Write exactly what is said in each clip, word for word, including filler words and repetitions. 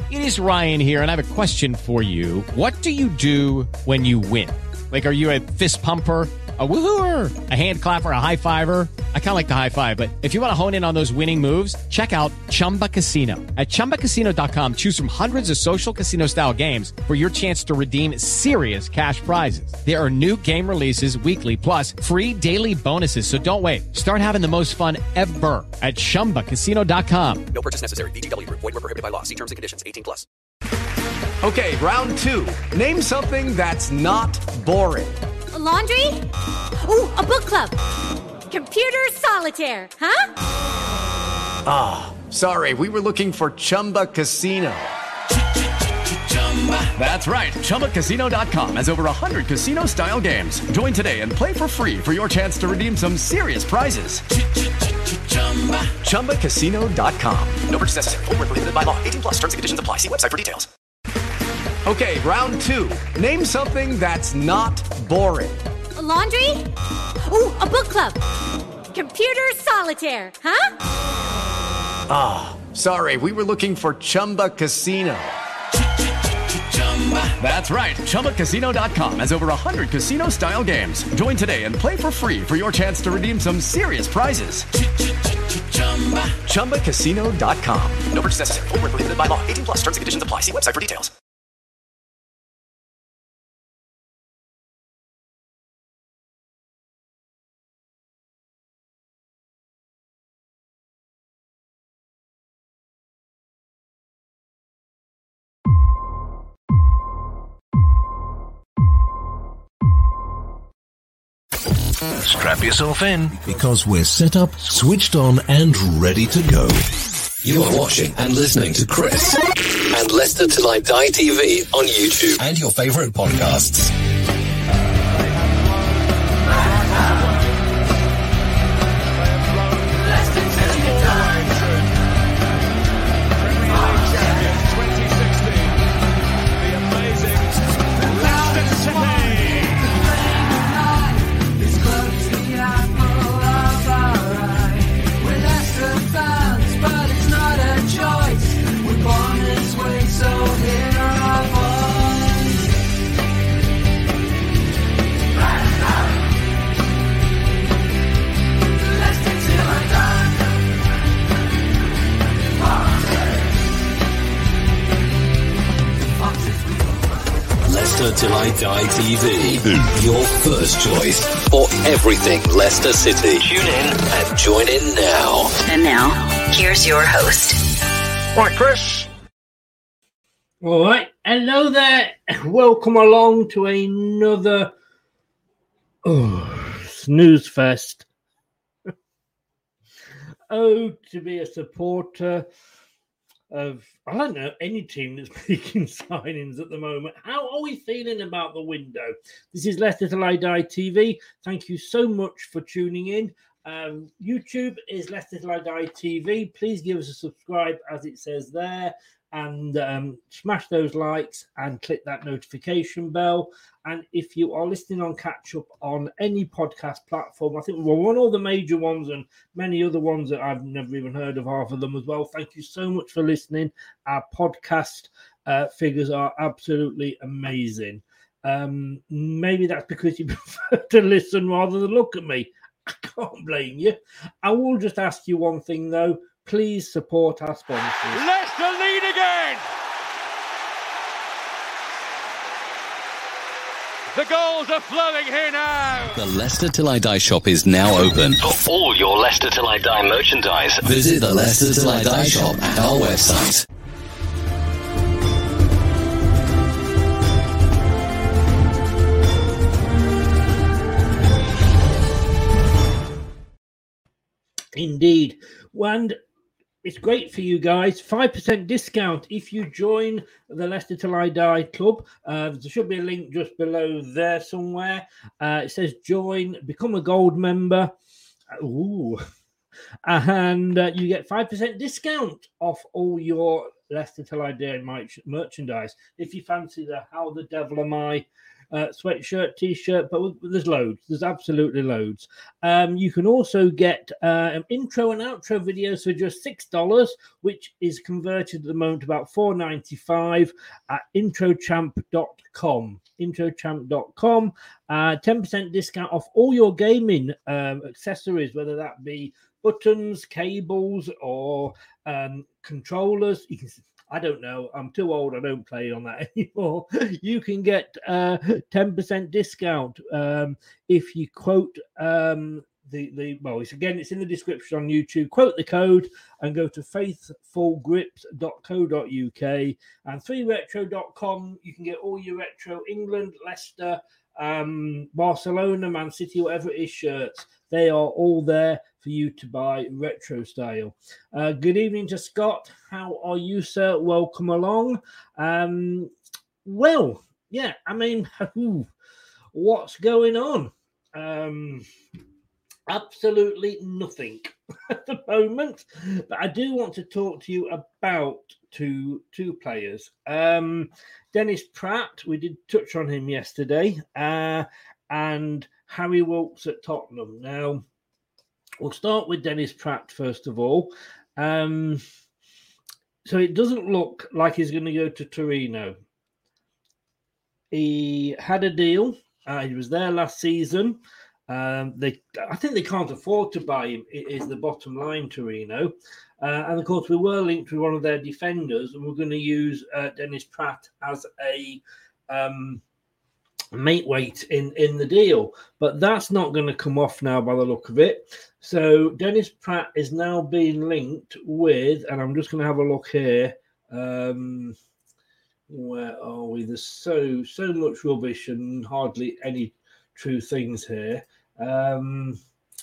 It is Ryan here, and I have a question for you. What do you do when you win? Like, are you a fist pumper, a woohooer, a hand clapper, a high fiver? I kind of like the high five, but if you want to hone in on those winning moves, check out Chumba Casino. At chumba casino dot com, choose from hundreds of social casino-style games for your chance to redeem serious cash prizes. There are new game releases weekly, plus free daily bonuses. So don't wait. Start having the most fun ever at chumba casino dot com. No purchase necessary. V G W Group. Void where prohibited by law. See terms and conditions. eighteen plus. Okay, round two. Name something that's not boring. A laundry? Ooh, a book club. Computer solitaire, huh? Ah, oh, sorry. We were looking for Chumba Casino. That's right. Chumba Casino dot com has over one hundred casino-style games. Join today and play for free for your chance to redeem some serious prizes. Chumba Casino dot com. No purchase necessary. Void where prohibited by law. eighteen plus. Terms and conditions apply. See website for details. Okay, round two. Name something that's not boring. A laundry? Ooh, a book club. Computer solitaire, huh? Ah, oh, sorry. We were looking for Chumba Casino. That's right. Chumba Casino dot com has over one hundred casino-style games. Join today and play for free for your chance to redeem some serious prizes. Chumba Casino dot com. No purchase necessary. Void where prohibited by law. eighteen plus. Terms and conditions apply. See website for details. Strap yourself in, because we're set up, switched on, and ready to go. You are watching and listening to Chris and Leicester Till I Die T V on YouTube and your favourite podcasts. Till I Die T V, your first choice for everything Leicester City. Tune in and join in now. And now, here's your host. Right, Chris. All right. Hello there. Welcome along to another oh, snooze fest. Oh, to be a supporter of, I don't know, any team that's making signings at the moment. How are we feeling about the window? This is Leicester Till I Die T V. Thank you so much for tuning in. Um, YouTube is Leicester Till I Die T V. Please give us a subscribe, as it says there, and um, smash those likes and click that notification bell. And if you are listening on catch up on any podcast platform, I think we're on all the major ones and many other ones that I've never even heard of, half of them as well. Thank you so much for listening. Our podcast uh, figures are absolutely amazing. Um, maybe that's because you prefer to listen rather than look at me. I can't blame you. I will just ask you one thing, though. Please support our sponsors. Leicester lead again! The goals are flowing here now. The Leicester Till I Die shop is now open. For all your Leicester Till I Die merchandise, visit the Leicester Till I Die shop at our website. Indeed. And it's great for you guys. five percent discount if you join the Leicester Till I Die Club. Uh, there should be a link just below there somewhere. Uh, it says join, become a gold member. Ooh. And uh, you get five percent discount off all your Leicester Till I Die merchandise. If you fancy the How the Devil Am I uh, sweatshirt, t-shirt, but there's loads. There's absolutely loads. Um, you can also get uh, an intro and outro videos for just six dollars, which is converted at the moment to about four ninety-five at intro champ dot com. intro champ dot com. Uh, ten percent discount off all your gaming um, accessories, whether that be buttons, cables, or um, controllers. You can, I don't know. I'm too old. I don't play on that anymore. You can get uh, ten percent discount um, if you quote um, the, the, well, it's again, it's in the description on YouTube. Quote the code and go to faithful grips dot co dot uk and three retro dot com. You can get all your retro England, Leicester, um, Barcelona, Man City, whatever it is, shirts. They are all there for you to buy retro style. Uh, good evening to Scott. How are you, sir? Welcome along. Um, well, yeah, I mean, what's going on? Um, absolutely nothing at the moment. But I do want to talk to you about two two players. Um, Dennis Praet, we did touch on him yesterday, uh, and Harry Wilkes at Tottenham. Now, we'll start with Dennis Praet first of all. Um, so it doesn't look like he's going to go to Torino. He had a deal. Uh, he was there last season. Um, they, I think they can't afford to buy him, is the bottom line, Torino. Uh, and, of course, we were linked with one of their defenders, and we're going to use uh, Dennis Praet as a um, mate weight in, in the deal. But that's not going to come off now by the look of it. So Dennis Praet is now being linked with, and I'm just going to have a look here. Um, where are we? There's so, so much rubbish and hardly any true things here. Um,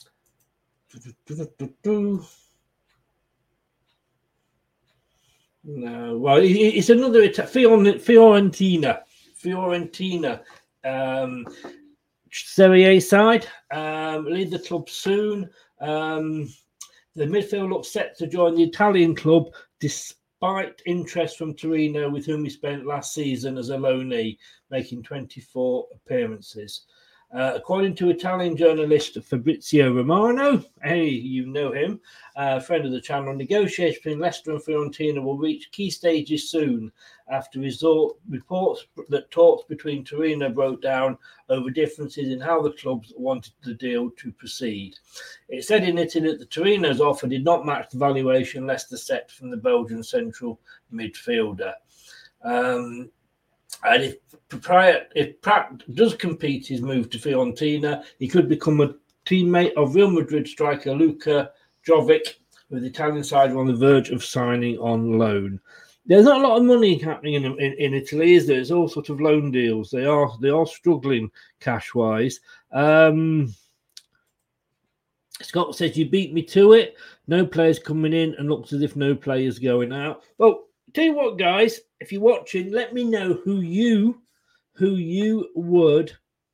no, well, it's another Fiorentina. Fiorentina, um, Serie A side. Um, leave the club soon. Um, the midfield looks set to join the Italian club, despite interest from Torino, with whom he spent last season as a loanee, making twenty-four appearances. Uh, according to Italian journalist Fabrizio Romano, hey, you know him, uh, friend of the channel, negotiations between Leicester and Fiorentina will reach key stages soon after resort reports that talks between Torino broke down over differences in how the clubs wanted the deal to proceed. It said in Italy that the Torino's offer did not match the valuation Leicester set from the Belgian central midfielder. Um, And if, if Praet does compete his move to Fiorentina, he could become a teammate of Real Madrid striker Luka Jovic, with the Italian side on the verge of signing on loan. There's not a lot of money happening in, in, in Italy, is there? It's all sort of loan deals. They are they are struggling cash-wise. Um, Scott says, you beat me to it. No players coming in, and looks as if no players going out. Well, tell you what, guys, if you're watching, let me know who you, who you would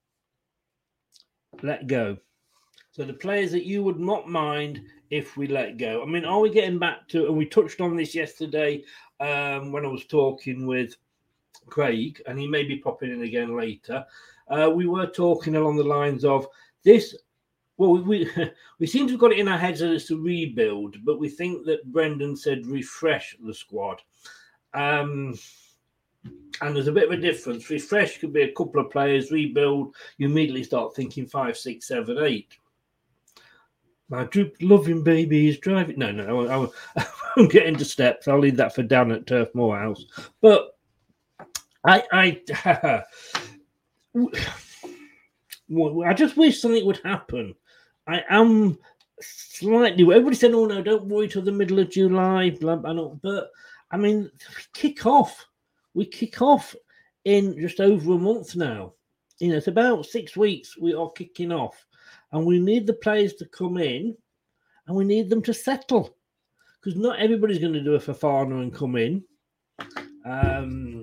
let go. So the players that you would not mind if we let go. I mean, are we getting back to, and we touched on this yesterday um, when I was talking with Craig, and he may be popping in again later. Uh, we were talking along the lines of this. Well, we we seem to have got it in our heads that it's a rebuild, but we think that Brendan said refresh the squad. Um, and there's a bit of a difference. Refresh could be a couple of players. Rebuild, you immediately start thinking five, six, seven, eight. My Droop loving baby is driving. No, no, I won't, I won't get into steps. I'll leave that for Dan at Turf Moorhouse. But I, I, I just wish something would happen. I am slightly. Everybody said, "Oh no, don't worry till the middle of July." Blah, blah, blah. But I mean, we kick off. We kick off in just over a month now. You know, it's about six weeks. We are kicking off, and we need the players to come in, and we need them to settle, because not everybody's going to do a Fofana and come in. Um,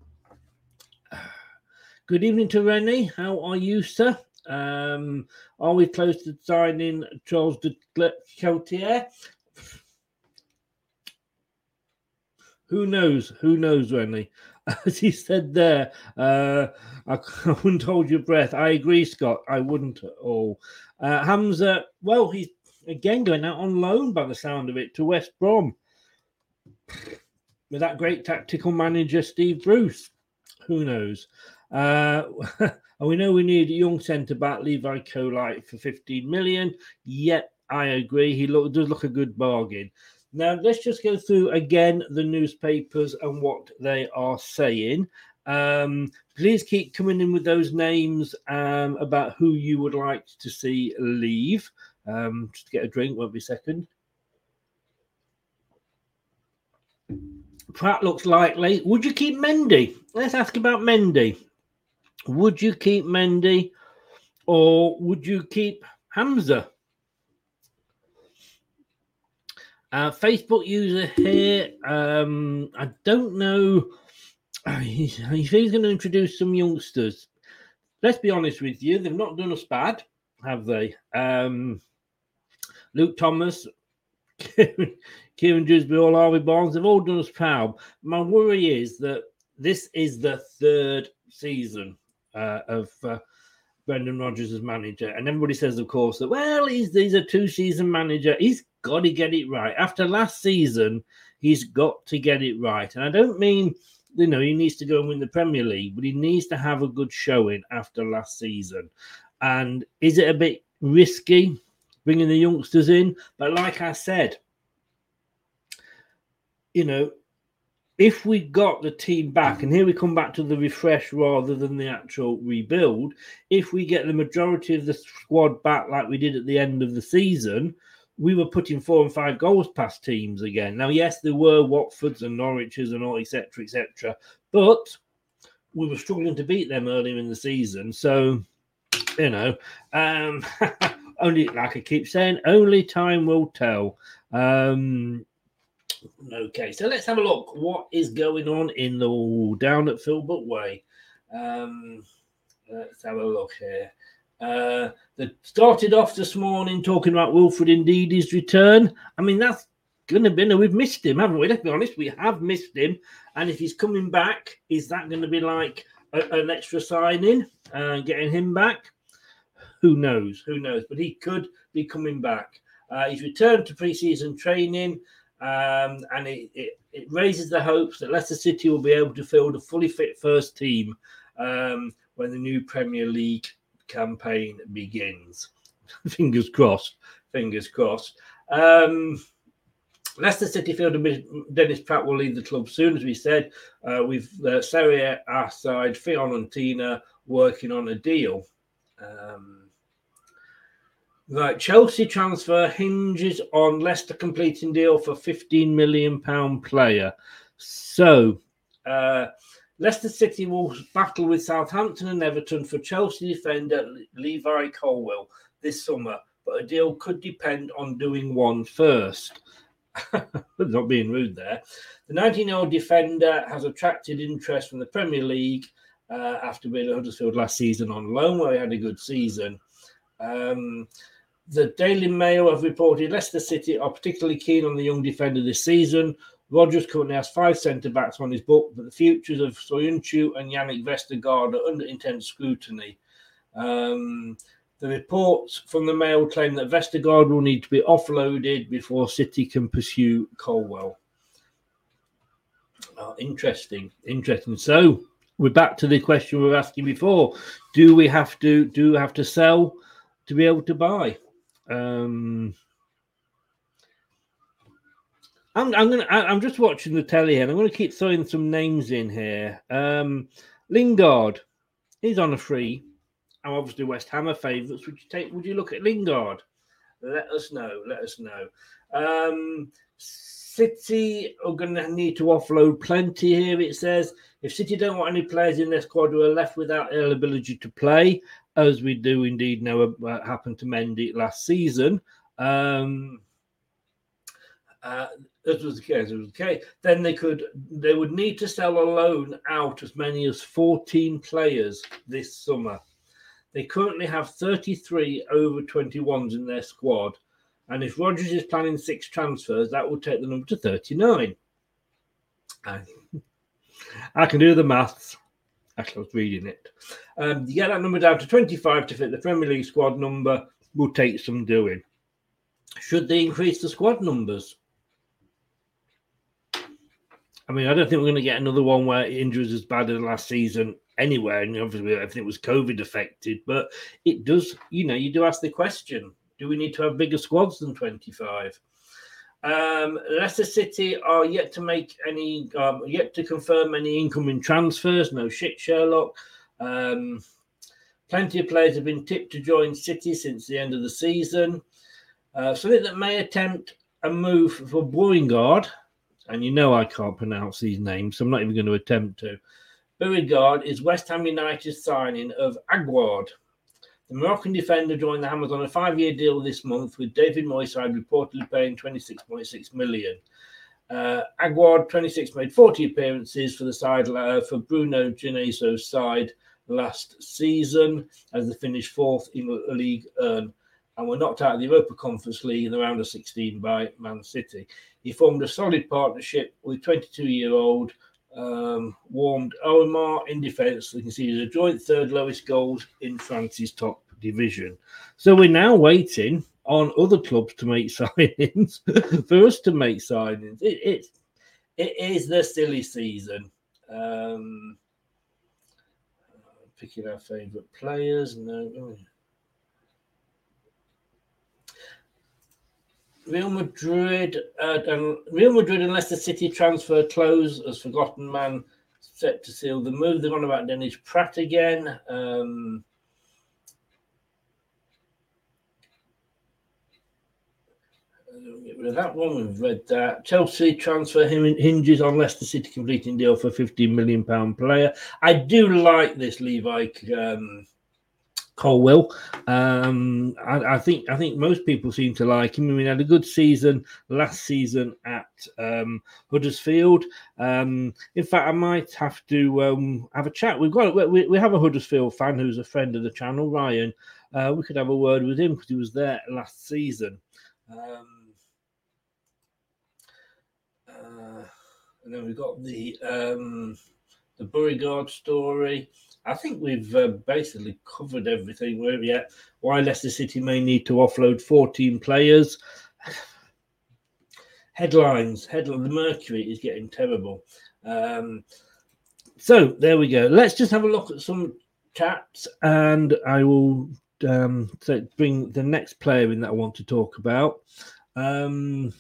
good evening to Rennie. How are you, sir? Um, are we close to signing Charles de Coutier? Who knows? Who knows, Rennie? As he said there, uh, I, I wouldn't hold your breath. I agree, Scott. I wouldn't at all. Uh, Hamza, well, he's again going out on loan by the sound of it to West Brom with that great tactical manager, Steve Bruce. Who knows? Uh, and we know we need a young centre-back, Levi Colite, for fifteen million. Yep, I agree. He look, does look a good bargain. Now, let's just go through again the newspapers and what they are saying. Um, please keep coming in with those names um, about who you would like to see leave. Um, just to get a drink, won't be a second. Pratt looks likely. Would you keep Mendy? Let's ask about Mendy. Would you keep Mendy or would you keep Hamza? Uh, Facebook user here, um, I don't know. He, he he's going to introduce some youngsters. Let's be honest with you, they've not done us bad, have they? Um, Luke Thomas, Kieran, Kieran Dewsbury, all Harvey Barnes, they've all done us proud. My worry is that this is the third season uh, of uh, Brendan Rodgers as manager. And everybody says, of course, that, well, he's, he's a two-season manager. He's got to get it right. After last season, he's got to get it right. And I don't mean, you know, he needs to go and win the Premier League, but he needs to have a good showing after last season. And is it a bit risky bringing the youngsters in? But like I said, you know, if we got the team back, and here we come back to the refresh rather than the actual rebuild, if we get the majority of the squad back like we did at the end of the season, we were putting four and five goals past teams again. Now, yes, there were Watfords and Norwiches and all, et cetera, et cetera, but we were struggling to beat them earlier in the season. So, you know, um, only, like I keep saying, only time will tell. Um, okay, so let's have a look. What is going on in the down at Filbert Way? Um, let's have a look here. Uh, they started off this morning talking about Wilfred Ndidi's return. I mean, that's going to be, no, we've missed him, haven't we? Let's be honest, we have missed him. And if he's coming back, is that going to be like a, an extra signing, uh, getting him back? Who knows? Who knows? But he could be coming back. Uh, he's returned to pre-season training, um, and it, it, it raises the hopes that Leicester City will be able to field a fully fit first team um, when the new Premier League campaign begins. Fingers crossed. Fingers crossed. Um, Leicester City fielder Dennis Pratt will leave the club soon, as we said. Uh, with uh, Serie A side Fiorentina working on a deal. Um, right, Chelsea transfer hinges on Leicester completing deal for fifteen million pounds player. So, uh, Leicester City will battle with Southampton and Everton for Chelsea defender Levi Colwill this summer, but a deal could depend on doing one first. Not being rude there. The nineteen-year-old defender has attracted interest from the Premier League uh, after being at Huddersfield last season on loan, where he had a good season. Um, the Daily Mail have reported Leicester City are particularly keen on the young defender this season. Rodgers currently has five centre-backs on his book, but the futures of Soyuncu and Yannick Vestergaard are under intense scrutiny. Um, the reports from the Mail claim that Vestergaard will need to be offloaded before City can pursue Colwill. Oh, interesting, interesting. So we're back to the question we were asking before: Do we have to do we have to sell to be able to buy? Um, I'm, I'm gonna. I'm just watching the telly here, and I'm going to keep throwing some names in here. Um, Lingard, he's on a free. I'm obviously West Ham are favourites. Would you take? Would you look at Lingard? Let us know. Let us know. Um, City are going to need to offload plenty here. It says if City don't want any players in their squad who are left without their ability to play, as we do indeed know what happened to Mendy last season. Um, uh, That was the case. It was the case. Then they could, they would need to sell a loan out as many as fourteen players this summer. They currently have thirty-three over twenty-ones in their squad, and if Rodgers is planning six transfers, that will take the number to thirty-nine. I, I can do the maths. Actually, I was reading it. Um, to get that number down to twenty-five to fit the Premier League squad number will take some doing. Should they increase the squad numbers? I mean, I don't think we're going to get another one where injuries as bad as last season anywhere. And obviously, everything was COVID affected. But it does, you know, you do ask the question, do we need to have bigger squads than twenty-five? Um, Leicester City are yet to make any, um, yet to confirm any incoming transfers. No shit, Sherlock. Um, plenty of players have been tipped to join City since the end of the season. Uh, something that may attempt a move for Beauregard. And you know I can't pronounce these names, so I'm not even going to attempt to. Beauregard is West Ham United's signing of Aguerd. The Moroccan defender joined the Hammers on a five-year deal this month, with David Moyes reportedly paying twenty-six point six million dollars. Uh, Aguerd, twenty-six, made forty appearances for the side uh, for Bruno Geneso's side last season, as they finished fourth in the league earn, and were knocked out of the Europa Conference League in the round of sixteen by Man City. He formed a solid partnership with twenty-two-year-old um, warmed Omar in defence. You can see he's a joint third lowest goals in France's top division. So we're now waiting on other clubs to make signings for us to make signings. It, it, it is the silly season. Um, picking our favourite players. No. Real Madrid uh, and Real Madrid and Leicester City transfer close as Forgotten Man set to seal the move. They're on about Dennis Pratt again. Um, get rid of that one. We've read that. Chelsea transfer hinges on Leicester City completing deal for fifteen million pounds player. I do like this Levi um, Colwill. Um, I, I think I think most people seem to like him. I mean, he had a good season last season at um, Huddersfield. Um, in fact, I might have to um, have a chat. We've got we, we have a Huddersfield fan who's a friend of the channel, Ryan. Uh, we could have a word with him because he was there last season. Um, uh, and then we've got the um, the Beauregard story. I think we've uh, basically covered everything. Where we at? Why Leicester City may need to offload fourteen players. Headlines. Headline. The Mercury is getting terrible. Um, so there we go. Let's just have a look at some chats, and I will um, so bring the next player in that I want to talk about. Um,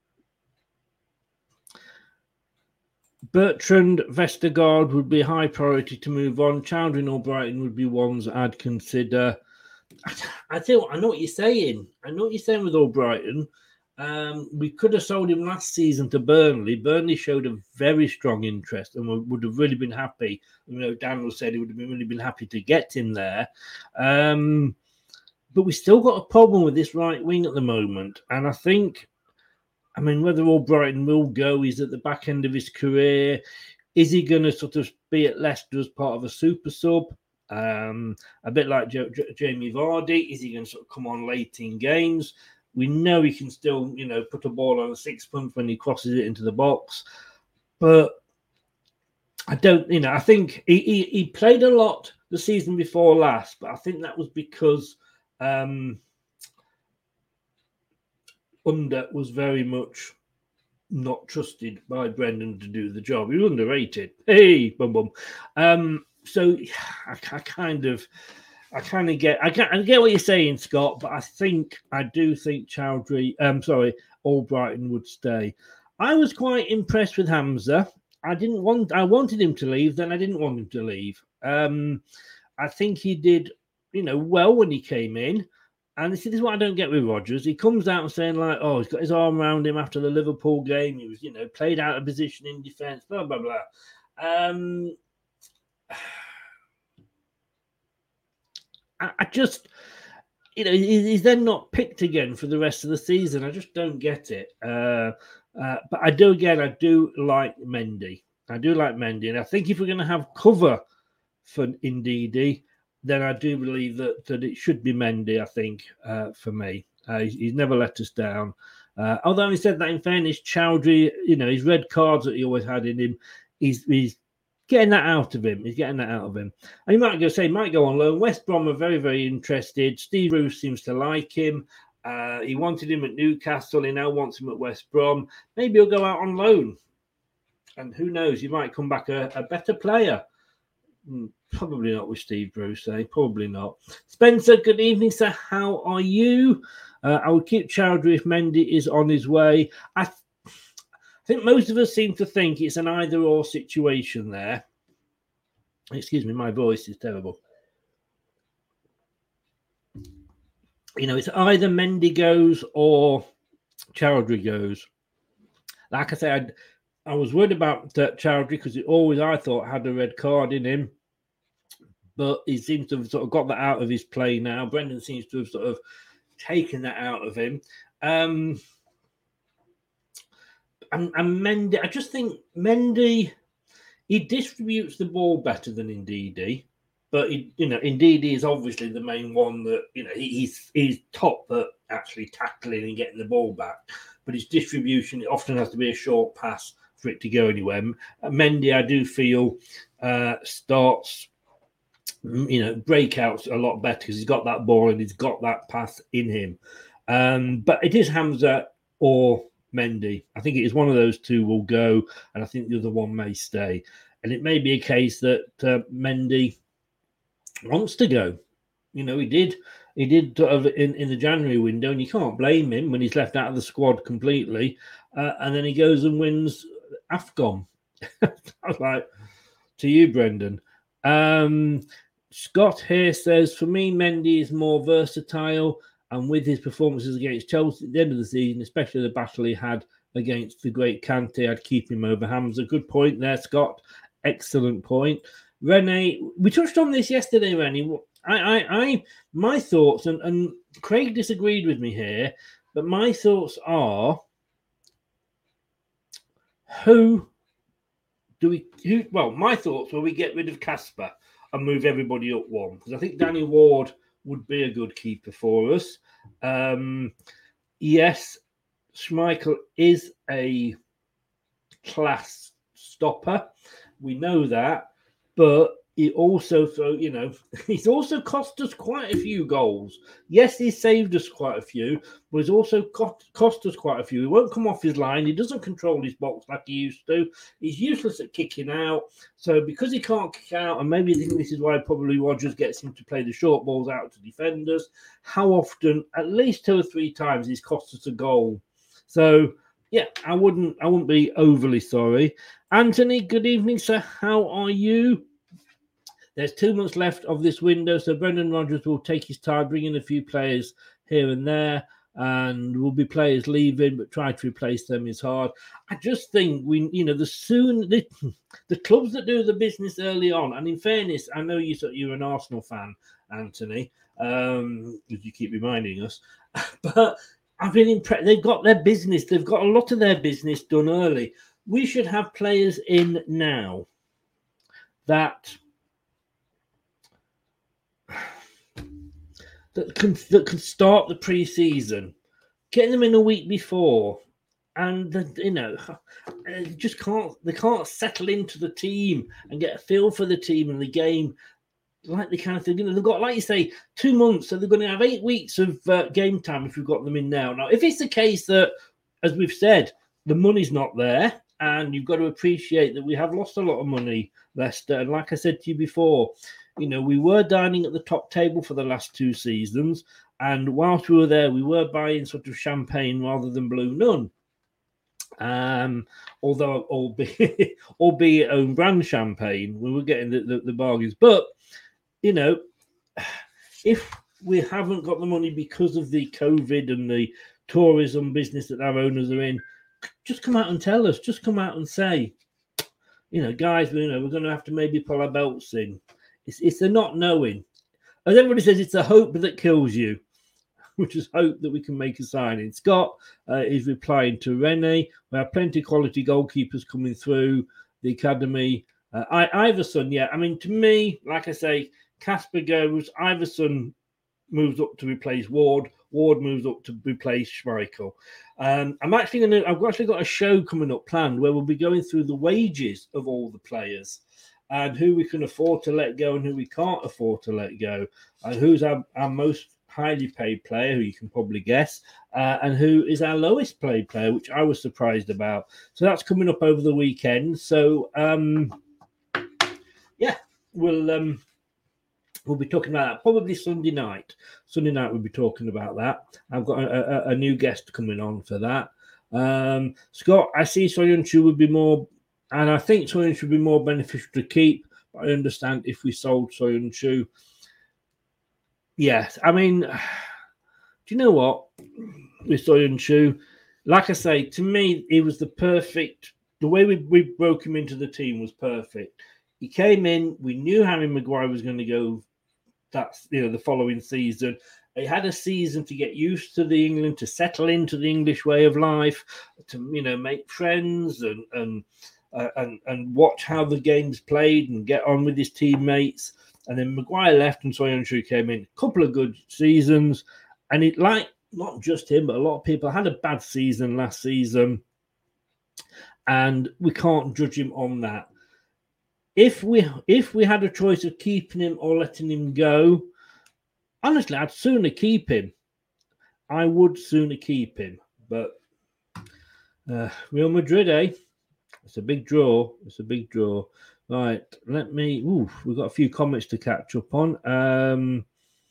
Bertrand Vestergaard would be a high priority to move on. Chowdhury and Albrighton would be ones I'd consider. I, I tell you what, I know what you're saying. I know what you're saying with Albrighton. Um, we could have sold him last season to Burnley. Burnley showed a very strong interest and would, would have really been happy. You know, Daniel said he would have been really been happy to get him there. Um, but we still got a problem with this right wing at the moment. And I think, I mean, whether Albrighton will go, he's at the back end of his career. Is he going to sort of be at Leicester as part of a super sub? Um, a bit like J- J- Jamie Vardy. Is he going to sort of come on late in games? We know he can still, you know, put a ball on a six-punch when he crosses it into the box. But I don't, you know, I think he, he, he played a lot the season before last, but I think that was because um, Under was very much not trusted by Brendan to do the job. He was underrated. Hey, bum bum. Um, so I, I kind of, I kind of get, I get, I get what you're saying, Scott. But I think, I do think Chowdhury, um, sorry, Albrighton would stay. I was quite impressed with Hamza. I didn't want, I wanted him to leave, then I didn't want him to leave. Um, I think he did, you know, well when he came in. And this is what I don't get with Rodgers. He comes out and saying like, oh, he's got his arm around him after the Liverpool game. He was, you know, played out of position in defence, blah, blah, blah. Um, I, I just, you know, he, he's then not picked again for the rest of the season. I just don't get it. Uh, uh, but I do, again, I do like Mendy. I do like Mendy. And I think if we're going to have cover for Ndidi, then I do believe that, that it should be Mendy, I think, uh, for me. Uh, he's, he's never let us down. Uh, although he said that, in fairness, Chowdhury, you know, his red cards that he always had in him, he's, he's getting that out of him. He's getting that out of him. And he might go say, might go on loan. West Brom are very, very interested. Steve Bruce seems to like him. Uh, he wanted him at Newcastle. He now wants him at West Brom. Maybe he'll go out on loan. And who knows, he might come back a, a better player. Hmm, probably not with Steve Bruce, eh? Probably not. Spencer, good evening, sir. How are you? Uh, I would keep Chowdhury if Mendy is on his way. I, th- I think most of us seem to think it's an either-or situation there. Excuse me, my voice is terrible. You know, it's either Mendy goes or Chowdhury goes. Like I said, I was worried about uh, Chowdhury because he always, I thought, had a red card in him. But he seems to have sort of got that out of his play now. Brendan seems to have sort of taken that out of him. Um, and, and Mendy, I just think Mendy, he distributes the ball better than Ndidi. But, he, you know, Ndidi is obviously the main one that, you know, he, he's, he's top at actually tackling and getting the ball back. But his distribution, it often has to be a short pass for it to go anywhere. Mendy, I do feel, uh, starts, you know, breakouts a lot better because he's got that ball and he's got that pass in him. Um, but it is Hamza or Mendy. I think it is one of those two will go, and I think the other one may stay. And it may be a case that uh, Mendy wants to go. You know, he did he did sort of in, in the January window, and you can't blame him when he's left out of the squad completely. Uh, and then he goes and wins AFCON. I was like, to you, Brendan. Um, Scott here says, for me, Mendy is more versatile, and with his performances against Chelsea at the end of the season, especially the battle he had against the great Kante, I'd keep him over Hamza. Good point there, Scott. Excellent point. Renee, we touched on this yesterday, Rennie. I, I, I, my thoughts, and, and Craig disagreed with me here, but my thoughts are, who do we, who, well, my thoughts were we get rid of Casper and move everybody up one, because I think Danny Ward would be a good keeper for us. Um, yes, Schmeichel is a class stopper. We know that, but he also, so you know, he's also cost us quite a few goals. Yes, he saved us quite a few, but he's also cost, cost us quite a few. He won't come off his line. He doesn't control his box like he used to. He's useless at kicking out. So because he can't kick out, and maybe this is why probably Rodgers gets him to play the short balls out to defenders, how often, at least two or three times, he's cost us a goal. So yeah, I wouldn't, I wouldn't be overly sorry. Anthony, good evening, sir. How are you? There's two months left of this window, so Brendan Rodgers will take his time, bring in a few players here and there, and will be players leaving, but try to replace them is hard. I just think we, you know, the soon the, the clubs that do the business early on, and in fairness, I know you you're an Arsenal fan, Anthony, um, as you keep reminding us, but I've been impressed. They've got their business, they've got a lot of their business done early. We should have players in now that. That can that can start the pre-season, getting them in a week before, and the, you know, just can't they can't settle into the team and get a feel for the team and the game, like they kind of thing. You know, they've got, like you say, two months, so they're going to have eight weeks of uh, game time if we've got them in now. Now, if it's the case that, as we've said, the money's not there, and you've got to appreciate that we have lost a lot of money, Leicester, and like I said to you before. You know, we were dining at the top table for the last two seasons, and whilst we were there, we were buying sort of champagne rather than Blue Nun. Um, although, albeit, albeit own brand champagne, we were getting the, the, the bargains. But, you know, if we haven't got the money because of the COVID and the tourism business that our owners are in, just come out and tell us. Just come out and say, you know, guys, you know, we're going to have to maybe pull our belts in. It's, it's the not knowing. As everybody says, it's the hope that kills you, which is hope that we can make a signing. Scott uh, is replying to Rene. We have plenty of quality goalkeepers coming through the academy. Uh, I, Iverson, yeah. I mean, to me, like I say, Casper goes. Iverson moves up to replace Ward. Ward moves up to replace Schmeichel. Um, I'm actually going to. I've actually got a show coming up planned where we'll be going through the wages of all the players and who we can afford to let go and who we can't afford to let go, and who's our, our most highly paid player, who you can probably guess, uh, and who is our lowest paid player, which I was surprised about. So that's coming up over the weekend. So um, yeah, we'll um, we'll be talking about that probably Sunday night. Sunday night we'll be talking about that. I've got a, a, a new guest coming on for that. Um, Scott, I see Soyuncu would be more. And I think Soyuncu should be more beneficial to keep. But I understand if we sold Soyuncu. Yes, I mean, do you know what? With Soyuncu, like I say, to me, he was the perfect. The way we, we broke him into the team was perfect. He came in. We knew Harry Maguire was going to go. That's you know the following season. He had a season to get used to the England, to settle into the English way of life, to you know make friends and and. Uh, and, and watch how the game's played and get on with his teammates. And then Maguire left and Soyuncu came in. A couple of good seasons. And it like, not just him, but a lot of people had a bad season last season. And we can't judge him on that. If we if we had a choice of keeping him or letting him go, honestly, I'd sooner keep him. I would sooner keep him. But uh, Real Madrid, eh? It's a big draw. It's a big draw. Right, let me... Ooh, we've got a few comments to catch up on. Um,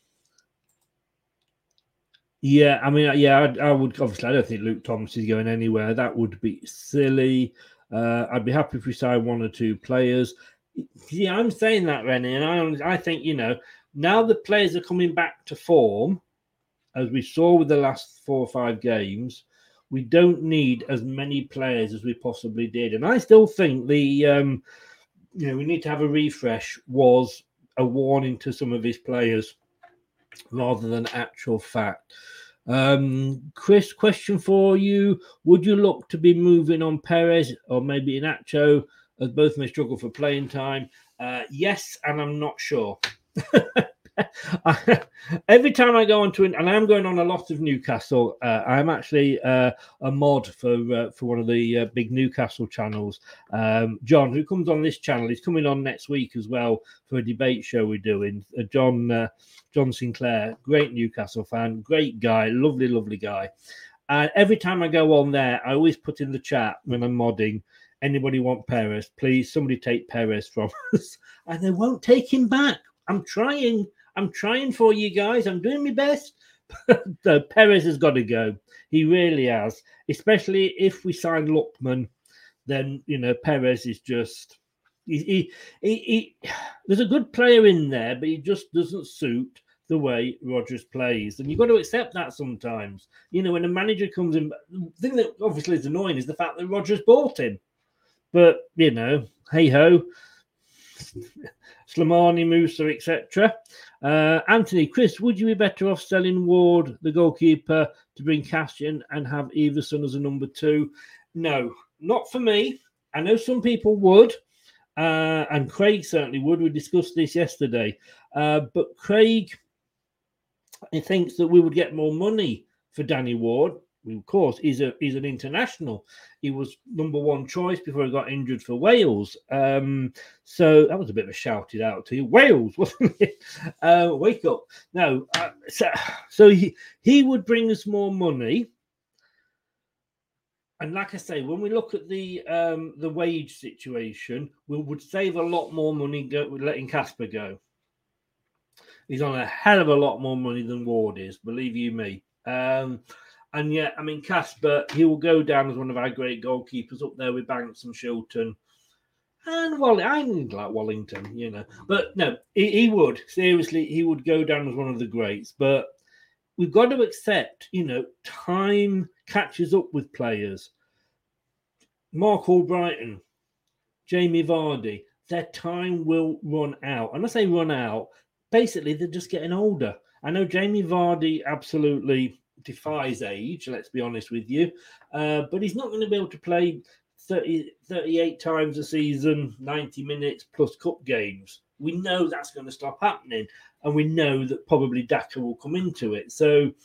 yeah, I mean, yeah, I, I would... Obviously, I don't think Luke Thomas is going anywhere. That would be silly. Uh, I'd be happy if we signed one or two players. Yeah, I'm saying that, Rennie, and I, I think, you know, now the players are coming back to form, as we saw with the last four or five games, we don't need as many players as we possibly did. And I still think the, um, you know, we need to have a refresh was a warning to some of his players rather than actual fact. Um, Chris, question for you. Would you look to be moving on Perez or maybe Inacho, as both may struggle for playing time? Uh, yes, and I'm not sure. Every time I go on to, and I'm going on a lot of Newcastle, uh, I'm actually uh, a mod for uh, for one of the uh, big Newcastle channels. Um, John, who comes on this channel, he's coming on next week as well for a debate show we're doing. Uh, John uh, John Sinclair, great Newcastle fan, great guy, lovely, lovely guy. And every time I go on there, I always put in the chat when I'm modding, anybody want Perez? Please, somebody take Perez from us. And they won't take him back. I'm trying. I'm trying for you guys. I'm doing my best. But Perez has got to go. He really has. Especially if we sign Lookman, then, you know, Perez is just... He, he, he, he, there's a good player in there, but he just doesn't suit the way Rodgers plays. And you've got to accept that sometimes. You know, when a manager comes in... The thing that obviously is annoying is the fact that Rodgers bought him. But, you know, hey-ho. Slimani, Musa, et cetera. Uh, Anthony, Chris, would you be better off selling Ward, the goalkeeper, to bring cash in and have Everson as a number two? No, not for me. I know some people would, uh, and Craig certainly would. We discussed this yesterday. Uh, but Craig, he thinks that we would get more money for Danny Ward. Of course, he's a he's an international. He was number one choice before he got injured for Wales. Um, so that was a bit of a shouted out to you. Wales, wasn't it? Uh, wake up. No, uh, so, so he, he would bring us more money. And like I say, when we look at the um, the wage situation, we would save a lot more money go, letting Casper go. He's on a hell of a lot more money than Ward is, believe you me. Um And yet, I mean, Casper, he will go down as one of our great goalkeepers up there with Banks and Shilton. And Wall- I didn't like Wallington, you know. But no, he, he would. Seriously, he would go down as one of the greats. But we've got to accept, you know, time catches up with players. Mark Albrighton, Jamie Vardy, their time will run out. And I say run out, basically, they're just getting older. I know Jamie Vardy absolutely defies age, let's be honest with you, uh, but he's not going to be able to play thirty, thirty-eight times a season, ninety minutes plus cup games. We know that's going to stop happening, and we know that probably Daka will come into it. So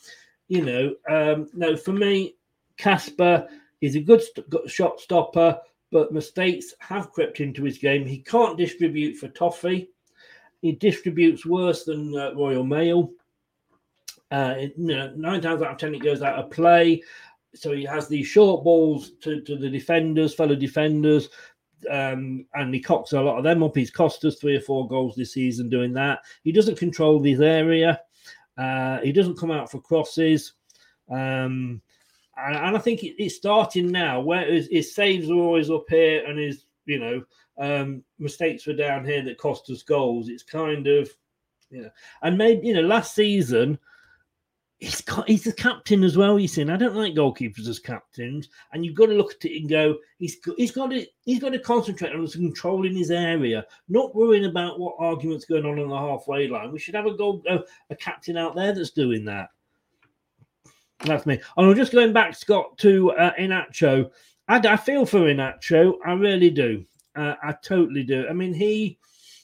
you know, um, no, for me, Casper is a good st- shot stopper, but mistakes have crept into his game. He can't distribute for Toffee. He distributes worse than uh, Royal Mail. Uh, it, you know, nine times out of ten, it goes out of play. So he has these short balls to, to the defenders, fellow defenders, um, and he cocks a lot of them up. He's cost us three or four goals this season doing that. He doesn't control this area. Uh, he doesn't come out for crosses. Um, and, and I think it, it's starting now, where his, his saves are always up here and his, you know, um, mistakes were down here that cost us goals. It's kind of, you know, and maybe, you know, last season, He's got, he's the captain as well, you see. And I don't like goalkeepers as captains. And you've got to look at it and go, he's got, he's got to he's got to concentrate on controlling his area, not worrying about what arguments going on on the halfway line. We should have a goal a, a captain out there that's doing that. That's me. And I'm just going back, Scott, to uh, Iheanacho. I, I feel for Iheanacho. I really do. Uh, I totally do. I mean, he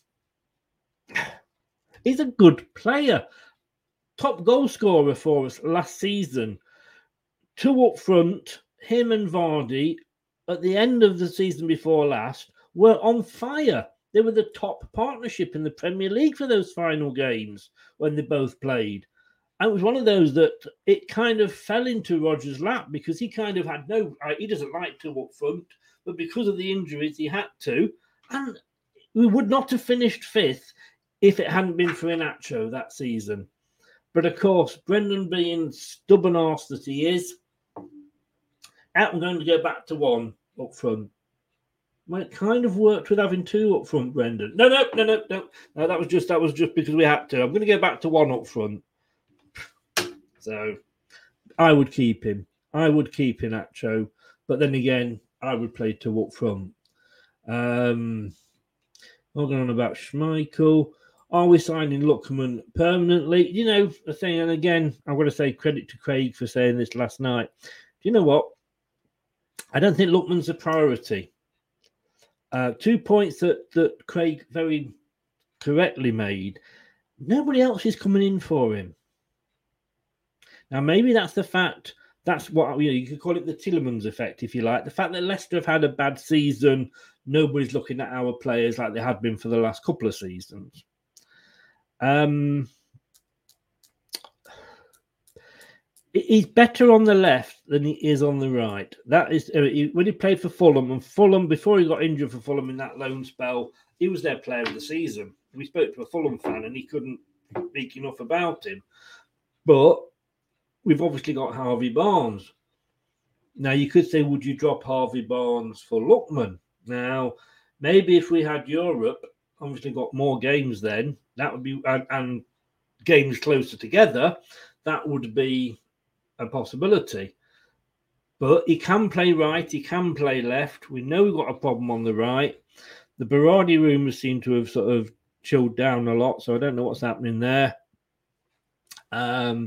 he's a good player. Top goal scorer for us last season. Two up front, him and Vardy, at the end of the season before last, were on fire. They were the top partnership in the Premier League for those final games when they both played. And it was one of those that it kind of fell into Rodgers' lap because he kind of had no... He doesn't like two up front, but because of the injuries, he had to. And we would not have finished fifth if it hadn't been for Iheanacho that season. But of course, Brendan being stubborn arse that he is, I'm going to go back to one up front. Well, it kind of worked with having two up front, Brendan. No, no, no, no, no. No, that was just that was just because we had to. I'm going to go back to one up front. So I would keep him. I would keep Iheanacho. But then again, I would play two up front. Um, we're going on about Schmeichel. Are we signing Lookman permanently? You know, the thing, and again, I'm going to say credit to Craig for saying this last night. Do you know what? I don't think Lookman's a priority. Uh, two points that, that Craig very correctly made. Nobody else is coming in for him. Now, maybe that's the fact, that's what, you know, you could call it the Tielemans effect, if you like. The fact that Leicester have had a bad season, nobody's looking at our players like they had been for the last couple of seasons. Um, he's better on the left than he is on the right. That is uh, he, when he played for Fulham, and Fulham, before he got injured for Fulham in that loan spell, he was their player of the season. We spoke to a Fulham fan and he couldn't speak enough about him. But we've obviously got Harvey Barnes. Now, you could say, would you drop Harvey Barnes for Lookman? Now, maybe if we had Europe, obviously got more games then, that would be, and, and games closer together, that would be a possibility. But he can play right, he can play left. We know we've got a problem on the right. The Berardi rumours seem to have sort of chilled down a lot, so I don't know what's happening there. Um,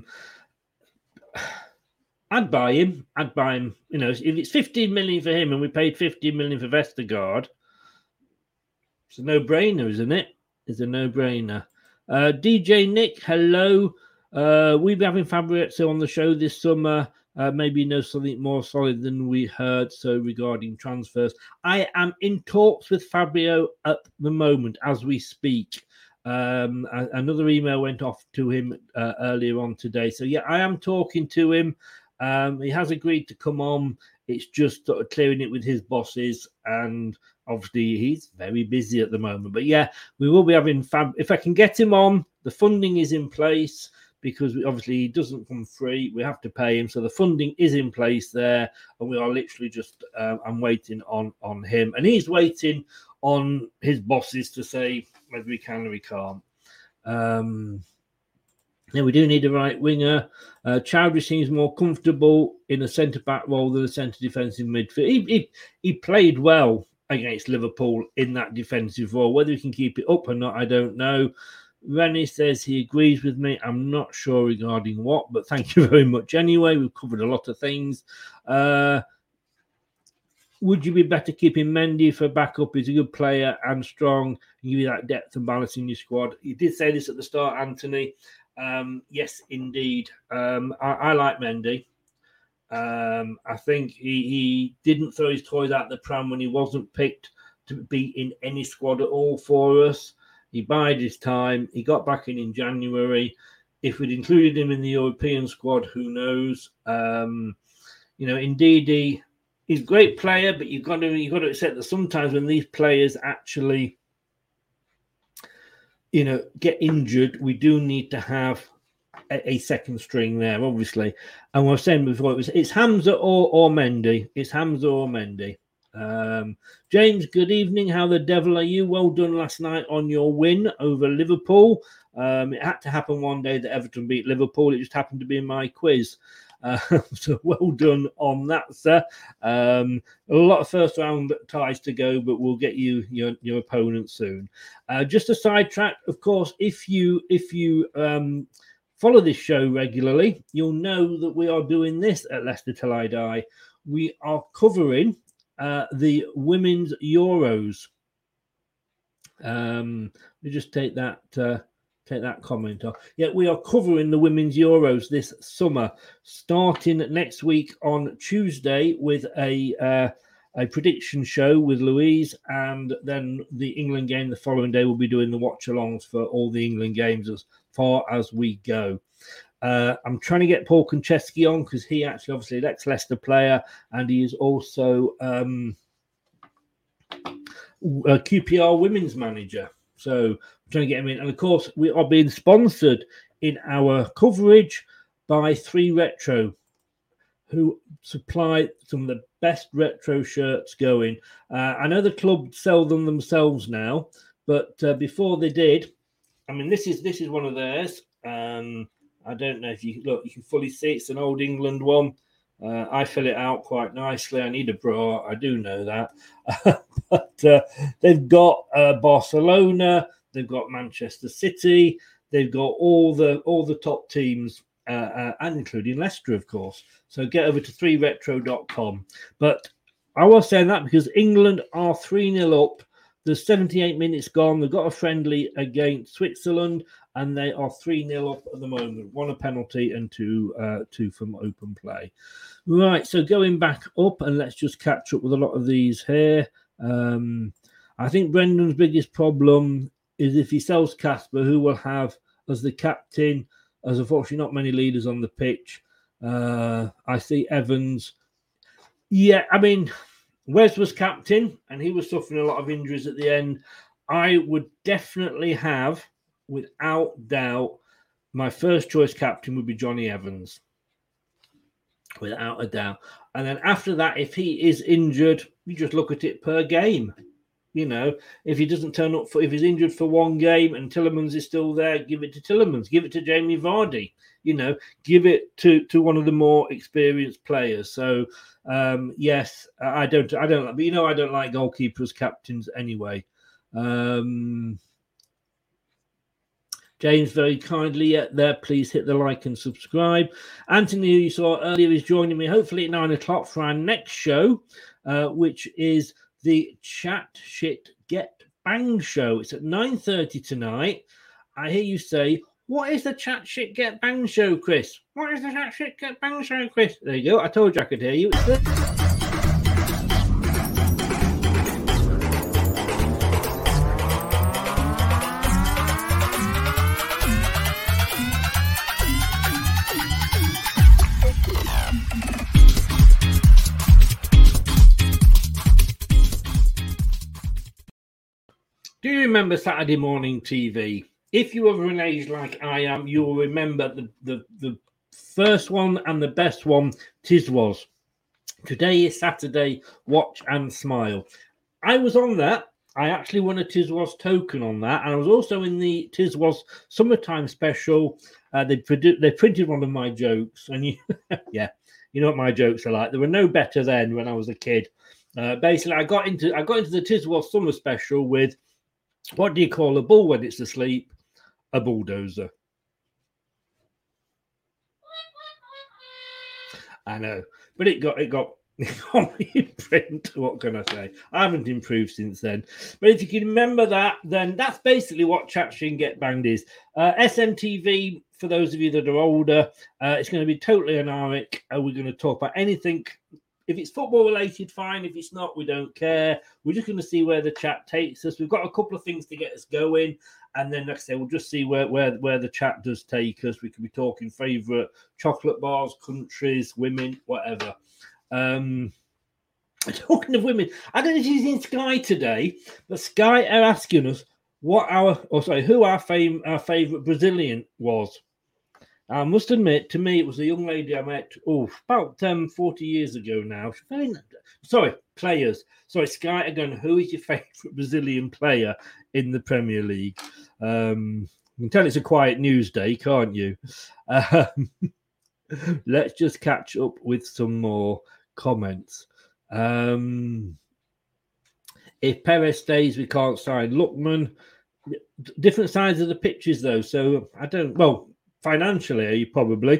I'd buy him. I'd buy him. You know, if it's fifteen million for him and we paid fifteen million for Vestergaard, it's a no-brainer, isn't it? It's a no-brainer. Uh, D J Nick, hello. Uh, we'll be having Fabrizio on the show this summer. Uh, maybe know something more solid than we heard. So regarding transfers, I am in talks with Fabio at the moment as we speak. Um, a- another email went off to him uh, earlier on today. So yeah, I am talking to him. Um, he has agreed to come on. It's just sort of clearing it with his bosses, and obviously he's very busy at the moment. But yeah, we will be having Fab. If I can get him on, the funding is in place because we, obviously he doesn't come free. We have to pay him, so the funding is in place there, and we are literally just. Uh, I'm waiting on on him, and he's waiting on his bosses to say whether we can or we can't. Um, Yeah, we do need a right winger. Uh, Chowdhury seems more comfortable in a centre-back role than a centre defensive midfield. He, he, he played well against Liverpool in that defensive role. Whether he can keep it up or not, I don't know. Rennie says he agrees with me. I'm not sure regarding what, but thank you very much anyway. We've covered a lot of things. Uh, would you be better keeping Mendy for backup? He's a good player and strong. Give you that depth and balance in your squad. You did say this at the start, Anthony. Um, yes, indeed. Um, I, I like Mendy. Um, I think he, he didn't throw his toys out the pram when he wasn't picked to be in any squad at all for us. He bided his time. He got back in in January. If we'd included him in the European squad, who knows? Um, you know, indeed, he, he's a great player, but you've got to you've got to accept that sometimes when these players actually, you know, get injured, we do need to have a, a second string there, obviously. And we've said before, it was it's Hamza or or Mendy. It's Hamza or Mendy. Um, James, good evening. How the devil are you? Well done last night on your win over Liverpool. Um, it had to happen one day that Everton beat Liverpool. It just happened to be in my quiz. Uh, so well done on that, sir. Um, a lot of first round ties to go, but we'll get you your, your opponent soon. Uh, just a sidetrack, of course, if you if you um, follow this show regularly, you'll know that we are doing this at Leicester Till I Die. We are covering Uh, the women's Euros. Um, let me just take that uh, take that comment off. Yeah, we are covering the women's Euros this summer, starting next week on Tuesday with a uh, a prediction show with Louise, and then the England game the following day. We'll be doing the watch-alongs for all the England games as far as we go. Uh, I'm trying to get Paul Konchesky on because he actually obviously an ex-Leicester player, and he is also um, a Q P R women's manager. So I'm trying to get him in. And of course, we are being sponsored in our coverage by three Retro, who supply some of the best retro shirts going. Uh, I know the club sell them themselves now, but uh, before they did, I mean, this is this is one of theirs. Um, I don't know if you look, you can fully see it's an old England one. Uh, I fill it out quite nicely. I need a bra. I do know that. but uh, they've got uh, Barcelona, they've got Manchester City, they've got all the all the top teams, uh, uh, and including Leicester, of course. So get over to three retro dot com. But I was saying that because England are three nil up. There's seventy-eight minutes gone. They've got a friendly against Switzerland, and they are three nil up at the moment. One a penalty and two uh, two from open play. Right, so going back up, and let's just catch up with a lot of these here. Um, I think Brendan's biggest problem is if he sells Casper, who will have as the captain, as unfortunately not many leaders on the pitch. Uh, I see Evans. Yeah, I mean, Wes was captain, and he was suffering a lot of injuries at the end. I would definitely have, without doubt, my first choice captain would be Johnny Evans, without a doubt. And then after that, if he is injured, you just look at it per game. You know, if he doesn't turn up for, if he's injured for one game and Tillemans is still there, give it to Tillemans, give it to Jamie Vardy. You know, give it to, to one of the more experienced players. So um, yes, I don't, I don't, but you know, I don't like goalkeepers captains anyway. Um, James, very kindly yet there, please hit the like and subscribe. Anthony, who you saw earlier, is joining me hopefully at nine o'clock for our next show, uh, which is the Chat Shit Get Bang show. It's at nine thirty tonight. I hear you say, what is the Chat Shit Get Bang show, Chris? What is the Chat Shit Get Bang show, Chris? There you go. I told you I could hear you. It's the... Do you remember Saturday morning T V? If you are of an age like I am, you'll remember the, the, the first one and the best one, Tiswas. Today is Saturday, watch and smile. I was on that. I actually won a Tiswas token on that. And I was also in the Tiswas summertime special. Uh, they, produ- they printed one of my jokes. And you, yeah, you know what my jokes are like. They were no better then when I was a kid. Uh, basically, I got into I got into the Tiswas summer special with, what do you call a bull when it's asleep? A bulldozer. I know, but it got it got in print. What can I say? I haven't improved since then. But if you can remember that, then that's basically what Chat Stream Get Banged is. Uh, S M T V, for those of you that are older, uh, it's going to be totally anarchic. Uh, we're going to talk about anything. If it's football related, fine. If it's not, we don't care. We're just going to see where the chat takes us. We've got a couple of things to get us going. And then, like I say, we'll just see where, where, where the chat does take us. We could be talking favourite chocolate bars, countries, women, whatever. Um, talking of women, I don't know if you've seen Sky today, but Sky are asking us what our, or sorry, who our fame, our favourite Brazilian was. I must admit, to me, it was a young lady I met, oh, about um, forty years ago now. Very, sorry, players. Sorry, Sky again. Who is your favourite Brazilian player in the Premier League? Um, you can tell it's a quiet news day, can't you? Um, let's just catch up with some more comments. Um, if Perez stays, we can't sign Lookman. Different sides of the pitches, though. So I don't. Well, financially, are you probably?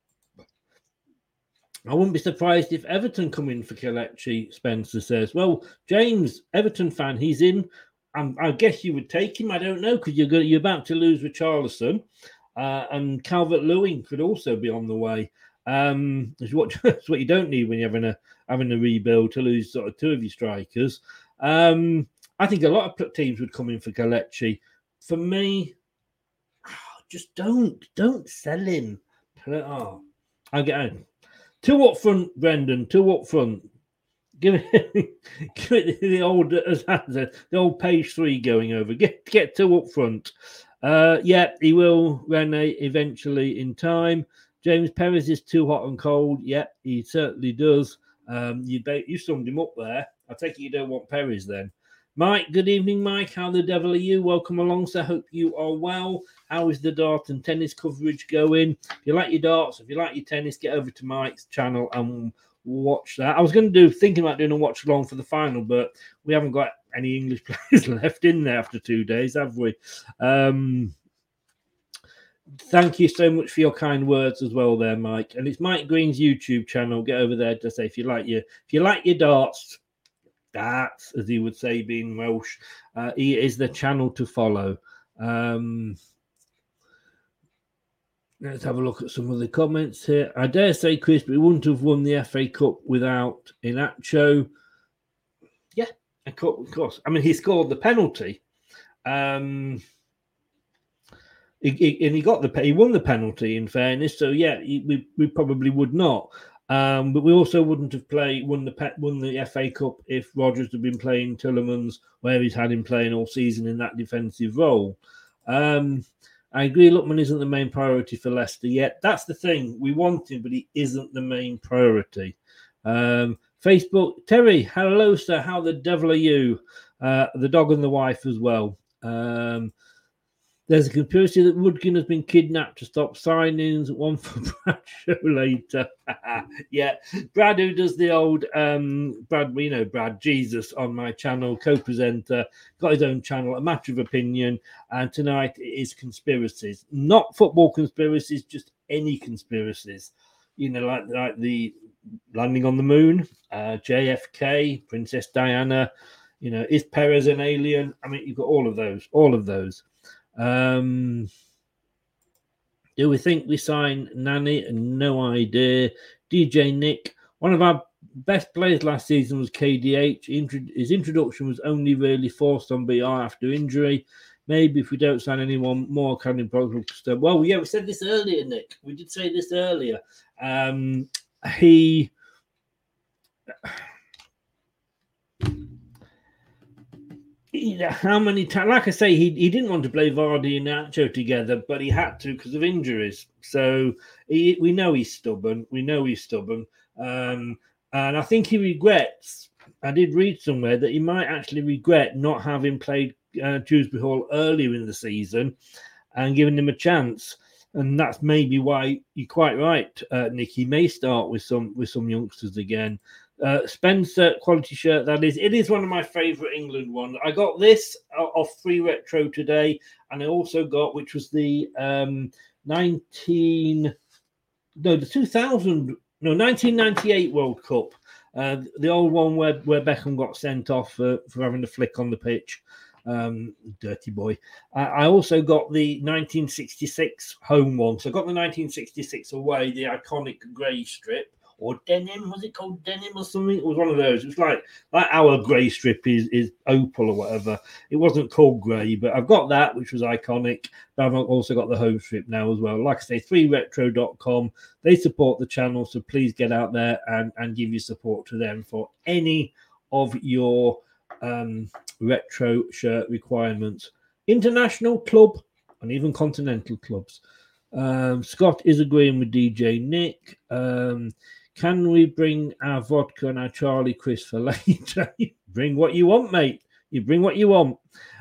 I wouldn't be surprised if Everton come in for Kelechi. Spencer says. Well, James, Everton fan, he's in. Um, I guess you would take him. I don't know because you're you're about to lose Richarlison, uh, and Calvert-Lewin could also be on the way. Um, it's what, it's what you don't need when you're having a having a rebuild to lose sort of two of your strikers. Um, I think a lot of teams would come in for Kelechi. For me, just don't don't sell him. Oh, I get on. Two up front, Brendan. Two up front. Give it, give it the old the old page three going over. Get get two up front. Uh, yeah, he will, Rene, eventually in time. James Perez is too hot and cold. Yeah, he certainly does. Um, you you summed him up there. I take it you don't want Perez then. Mike, good evening, Mike. How the devil are you? Welcome along, sir. Hope you are well. How is the dart and tennis coverage going? If you like your darts, if you like your tennis, get over to Mike's channel and watch that. I was going to do, thinking about doing a watch along for the final, but we haven't got any English players left in there after two days, have we? Um, thank you so much for your kind words as well there, Mike. And it's Mike Green's YouTube channel. Get over there to say if you like your if you like your darts, darts, as he would say, being Welsh, uh, he is the channel to follow. Um, let's have a look at some of the comments here. I dare say, Chris, we wouldn't have won the F A Cup without Inacho. Yeah, of course. I mean, he scored the penalty. Um, he, he, and he got the he won the penalty, in fairness. So yeah, he, we we probably would not. Um, but we also wouldn't have played won the won the F A Cup if Rodgers had been playing Tielemans, where he's had him playing all season in that defensive role. Um, I agree, Lookman isn't the main priority for Leicester yet. That's the thing. We want him, but he isn't the main priority. Um, Facebook, Terry, hello, sir. How the devil are you? Uh, the dog and the wife as well. Um, There's a conspiracy that Woodkin has been kidnapped to stop signings. One for Brad show later. Yeah, Brad, who does the old um, Brad, we know Brad Jesus on my channel, co-presenter, got his own channel, A Matter of Opinion. And tonight it is conspiracies, not football conspiracies, just any conspiracies. You know, like like the landing on the moon, uh, J F K, Princess Diana. You know, is Perez an alien? I mean, you've got all of those, all of those. Um, do we think we sign Nani? No idea. D J Nick, one of our best players last season was K D H. His introduction was only really forced on B R after injury. Maybe if we don't sign anyone more, can improve. Well, yeah, we said this earlier, Nick. We did say this earlier. Um, he. How many times? Like I say, he, he didn't want to play Vardy and Nacho together, but he had to because of injuries. So he, we know he's stubborn. We know he's stubborn. Um, and I think he regrets. I did read somewhere that he might actually regret not having played uh, Dewsbury Hall earlier in the season and giving him a chance. And that's maybe why you're quite right, uh, Nick. He may start with some with some youngsters again. Uh, Spencer quality shirt, that is. It is one of my favourite England ones. I got this off Free Retro today, and I also got, which was the um, nineteen, no, the two thousand, no, nineteen ninety-eight World Cup. Uh, the old one where, where Beckham got sent off for, for having a flick on the pitch. Um, dirty boy. Uh, I also got the nineteen sixty-six home one. So I got the nineteen sixty-six away, the iconic grey strip. Or denim, was it called denim or something? It was one of those. It was like, like our grey strip is, is opal or whatever. It wasn't called grey, but I've got that, which was iconic. But I've also got the home strip now as well. Like I say, three retro dot com. They support the channel, so please get out there and, and give your support to them for any of your um, retro shirt requirements. International, club, and even continental clubs. Um, Scott is agreeing with D J Nick. Um, Can we bring our vodka and our Charlie Chris for later? Bring what you want, mate. You bring what you want.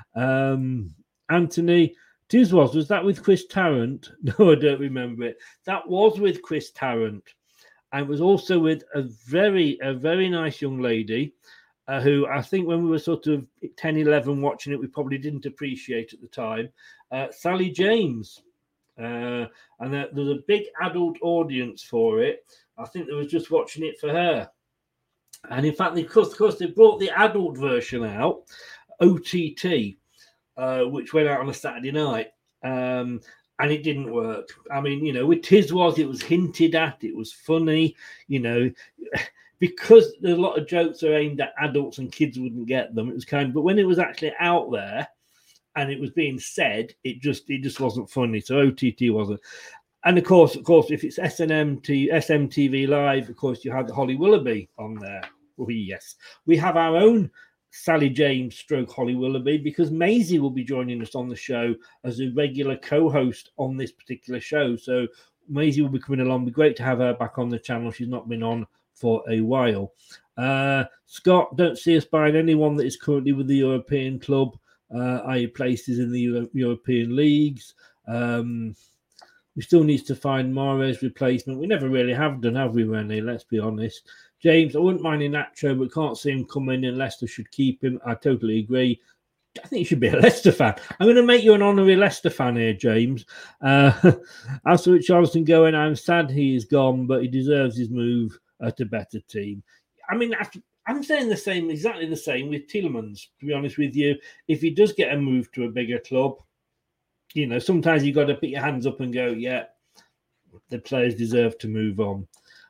Um, Anthony, Tiz was, was that with Chris Tarrant? No, I don't remember it. That was with Chris Tarrant. And was also with a very, a very nice young lady uh, who I think when we were sort of ten, eleven watching it, we probably didn't appreciate at the time. Uh, Sally James. Uh, and there, there's a big adult audience for it. I think they was just watching it for her. And in fact, of course, of course they brought the adult version out, O T T, uh, which went out on a Saturday night. Um, and it didn't work. I mean, you know, with Tiz was, it was hinted at, it was funny, you know, because a lot of jokes are aimed at adults and kids wouldn't get them. It was kind of, but when it was actually out there and it was being said, it just, it just wasn't funny. So O T T wasn't. And of course, of course, if it's S M T V Live, of course, you have the Holly Willoughby on there. Oh, yes. We have our own Sally James stroke Holly Willoughby because Maisie will be joining us on the show as a regular co-host on this particular show. So Maisie will be coming along. It'd be great to have her back on the channel. She's not been on for a while. Uh, Scott, don't see us buying anyone that is currently with the European club, uh, that is places in the Euro- European leagues. Um... We still need to find Mahrez replacement. We never really have done, have we, Rennie? Let's be honest. James, I wouldn't mind Inacho, but can't see him coming in. Leicester should keep him. I totally agree. I think you should be a Leicester fan. I'm going to make you an honorary Leicester fan here, James. Uh, as for Richarlison going, I'm sad he is gone, but he deserves his move at a better team. I mean, I'm saying the same, exactly the same with Tielemans, to be honest with you. If he does get a move to a bigger club, you know, sometimes you've got to put your hands up and go, yeah, the players deserve to move on.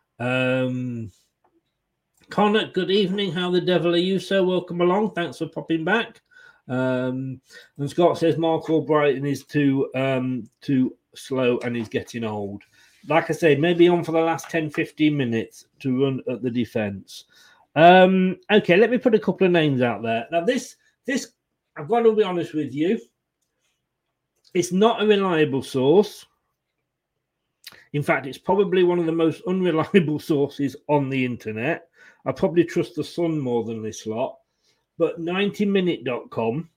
Um, Connor, good evening. How the devil are you, sir? Welcome along. Thanks for popping back. Um, and Scott says Mark Albrighton is too um, too slow and he's getting old. Like I said, maybe on for the last ten, fifteen minutes to run at the defence. Um, okay, let me put a couple of names out there. Now, this, this, I've got to be honest with you. It's not a reliable source. In fact, it's probably one of the most unreliable sources on the internet. I probably trust the Sun more than this lot. But ninety minute dot com,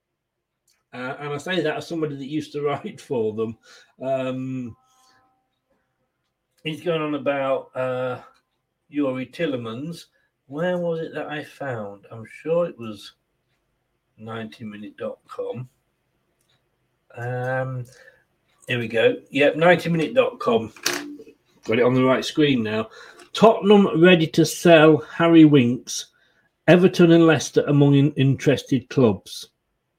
uh, and I say that as somebody that used to write for them, um, he's going on about uh, Youri Tielemans. Where was it that I found? I'm sure it was ninety minute dot com. Um, here we go. Yep, ninety minute dot com. Got it on the right screen now. Tottenham ready to sell Harry Winks. Everton and Leicester among in- interested clubs.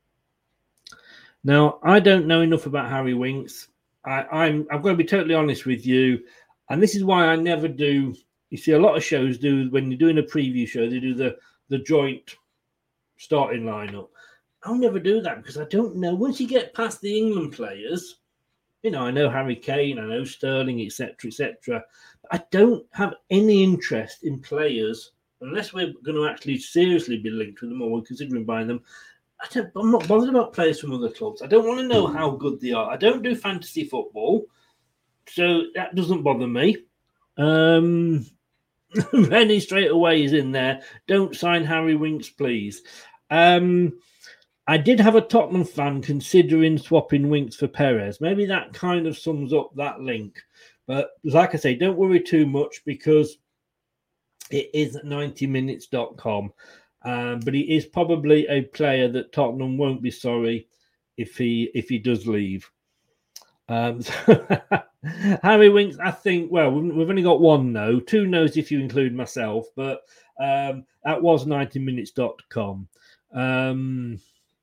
Now, I don't know enough about Harry Winks. I, I'm I've got to be totally honest with you, and this is why I never do. You see, a lot of shows do when you're doing a preview show, they do the the joint starting lineup. I'll never do that because I don't know. Once you get past the England players, you know, I know Harry Kane, I know Sterling, et cetera, et cetera. I don't have any interest in players unless we're going to actually seriously be linked with them or we're considering buying them. I don't, I'm not bothered about players from other clubs. I don't want to know how good they are. I don't do fantasy football, so that doesn't bother me. Um, Rennie straight away is in there. Don't sign Harry Winks, please. Um, I did have a Tottenham fan considering swapping Winks for Perez. Maybe that kind of sums up that link. But like I say, don't worry too much because it is ninety minutes dot com. Um, but he is probably a player that Tottenham won't be sorry if he if he does leave. Um, so Harry Winks, I think, well, we've only got one no, two no's if you include myself, but um, that was ninety minutes dot com. Um,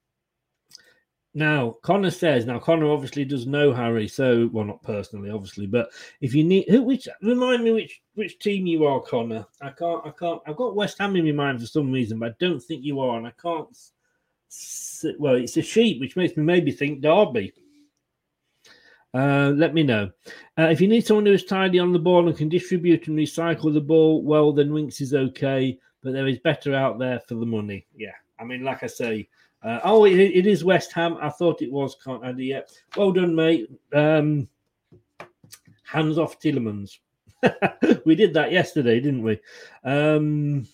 now, Connor says, now Connor obviously does know Harry, so, well, not personally, obviously, but if you need, who, which, remind me which which team you are, Connor. I can't, I can't, I've got West Ham in my mind for some reason, but I don't think you are, and I can't, well, it's a sheep, which makes me maybe think Derby. Uh, let me know. Uh, if you need someone who is tidy on the ball and can distribute and recycle the ball, well, then Winks is okay, but there is better out there for the money. Yeah, I mean, like I say, uh, oh, it, it is West Ham. I thought it was, can't I? Yeah. Well done, mate. Um, hands off Tielemans. We did that yesterday, didn't we? Um,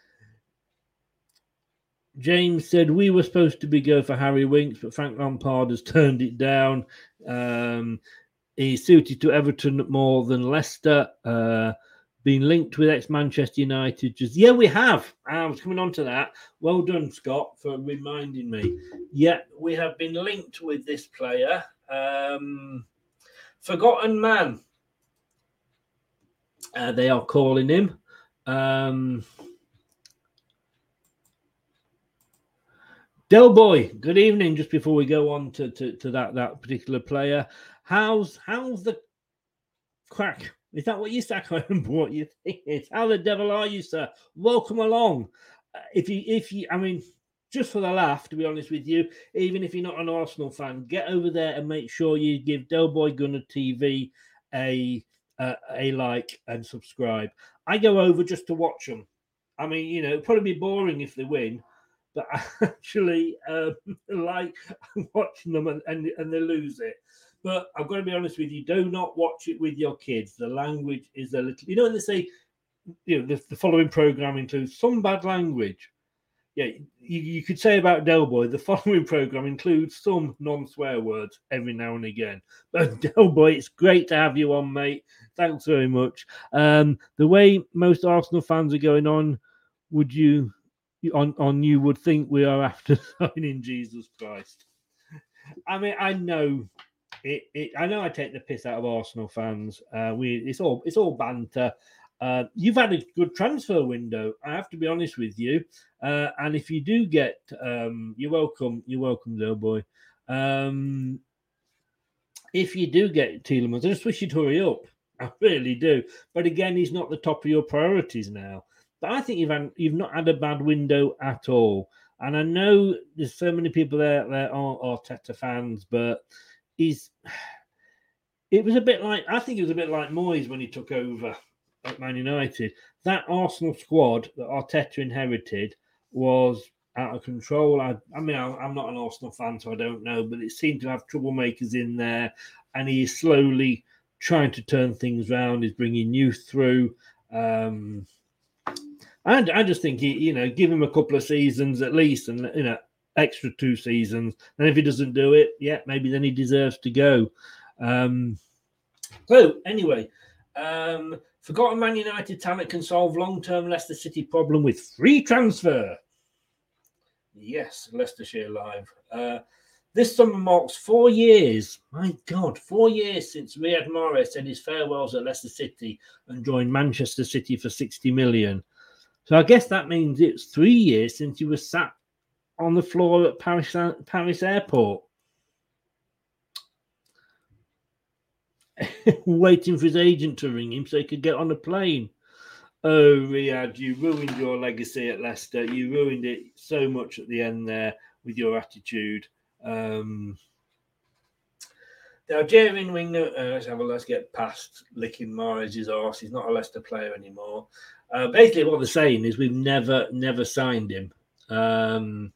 James said we were supposed to be go for Harry Winks, but Frank Lampard has turned it down. Um, he's suited to Everton more than Leicester. Uh, been linked with ex-Manchester United. Just yeah, we have. I was coming on to that. Well done, Scott, for reminding me. Yeah, we have been linked with this player. Um, Forgotten Man. Uh, they are calling him. Um, Del Boy, good evening. Just before we go on to, to, to that, that particular player, how's how's the crack? Is that what you say? I can't remember what you think it is. How the devil are you, sir? Welcome along. Uh, if you, if you, I mean, just for the laugh, to be honest with you, even if you're not an Arsenal fan, get over there and make sure you give Del Boy Gunner T V a uh, a like and subscribe. I go over just to watch them. I mean, you know, it'd probably be boring if they win. But I actually um, like watching them and, and, and they lose it. But I've got to be honest with you, do not watch it with your kids. The language is a little... You know when they say, you know, the, the following programme includes some bad language. Yeah, you, you could say about Del Boy, the following programme includes some non-swear words every now and again. But Del Boy, it's great to have you on, mate. Thanks very much. Um, the way most Arsenal fans are going on, would you... On, on you would think we are after signing Jesus Christ. I mean, I know it, it. I know I take the piss out of Arsenal fans. Uh, we it's all it's all banter. Uh, you've had a good transfer window. I have to be honest with you. Uh, and if you do get, um, you're welcome. You're welcome, little boy. Um, if you do get Tielemans, I just wish you'd hurry up. I really do. But again, he's not the top of your priorities now. But I think you've had, you've not had a bad window at all. And I know there's so many people there that are Arteta fans, but he's. It was a bit like I think it was a bit like Moyes when he took over at Man United. That Arsenal squad that Arteta inherited was out of control. I, I mean, I, I'm not an Arsenal fan, so I don't know, but it seemed to have troublemakers in there, and he is slowly trying to turn things around. He's bringing youth through. Um, And I just think, he, you know, give him a couple of seasons at least and, you know, extra two seasons. And if he doesn't do it, yeah, maybe then he deserves to go. Um, so, anyway, um, Forgotten Man United talent can solve long-term Leicester City problem with free transfer. Yes, Leicestershire Live. Uh, this summer marks four years, my God, four years since Riyad Mahrez said his farewells at Leicester City and joined Manchester City for sixty million. So I guess that means it's three years since he was sat on the floor at Paris, Paris Airport, waiting for his agent to ring him so he could get on a plane. Oh, Riyad, you ruined your legacy at Leicester. You ruined it so much at the end there with your attitude. Um, the Algerian winger, uh, let's have a let's get past licking Mahrez's arse. He's not a Leicester player anymore. Uh, basically, what they're saying is we've never, never signed him. Um,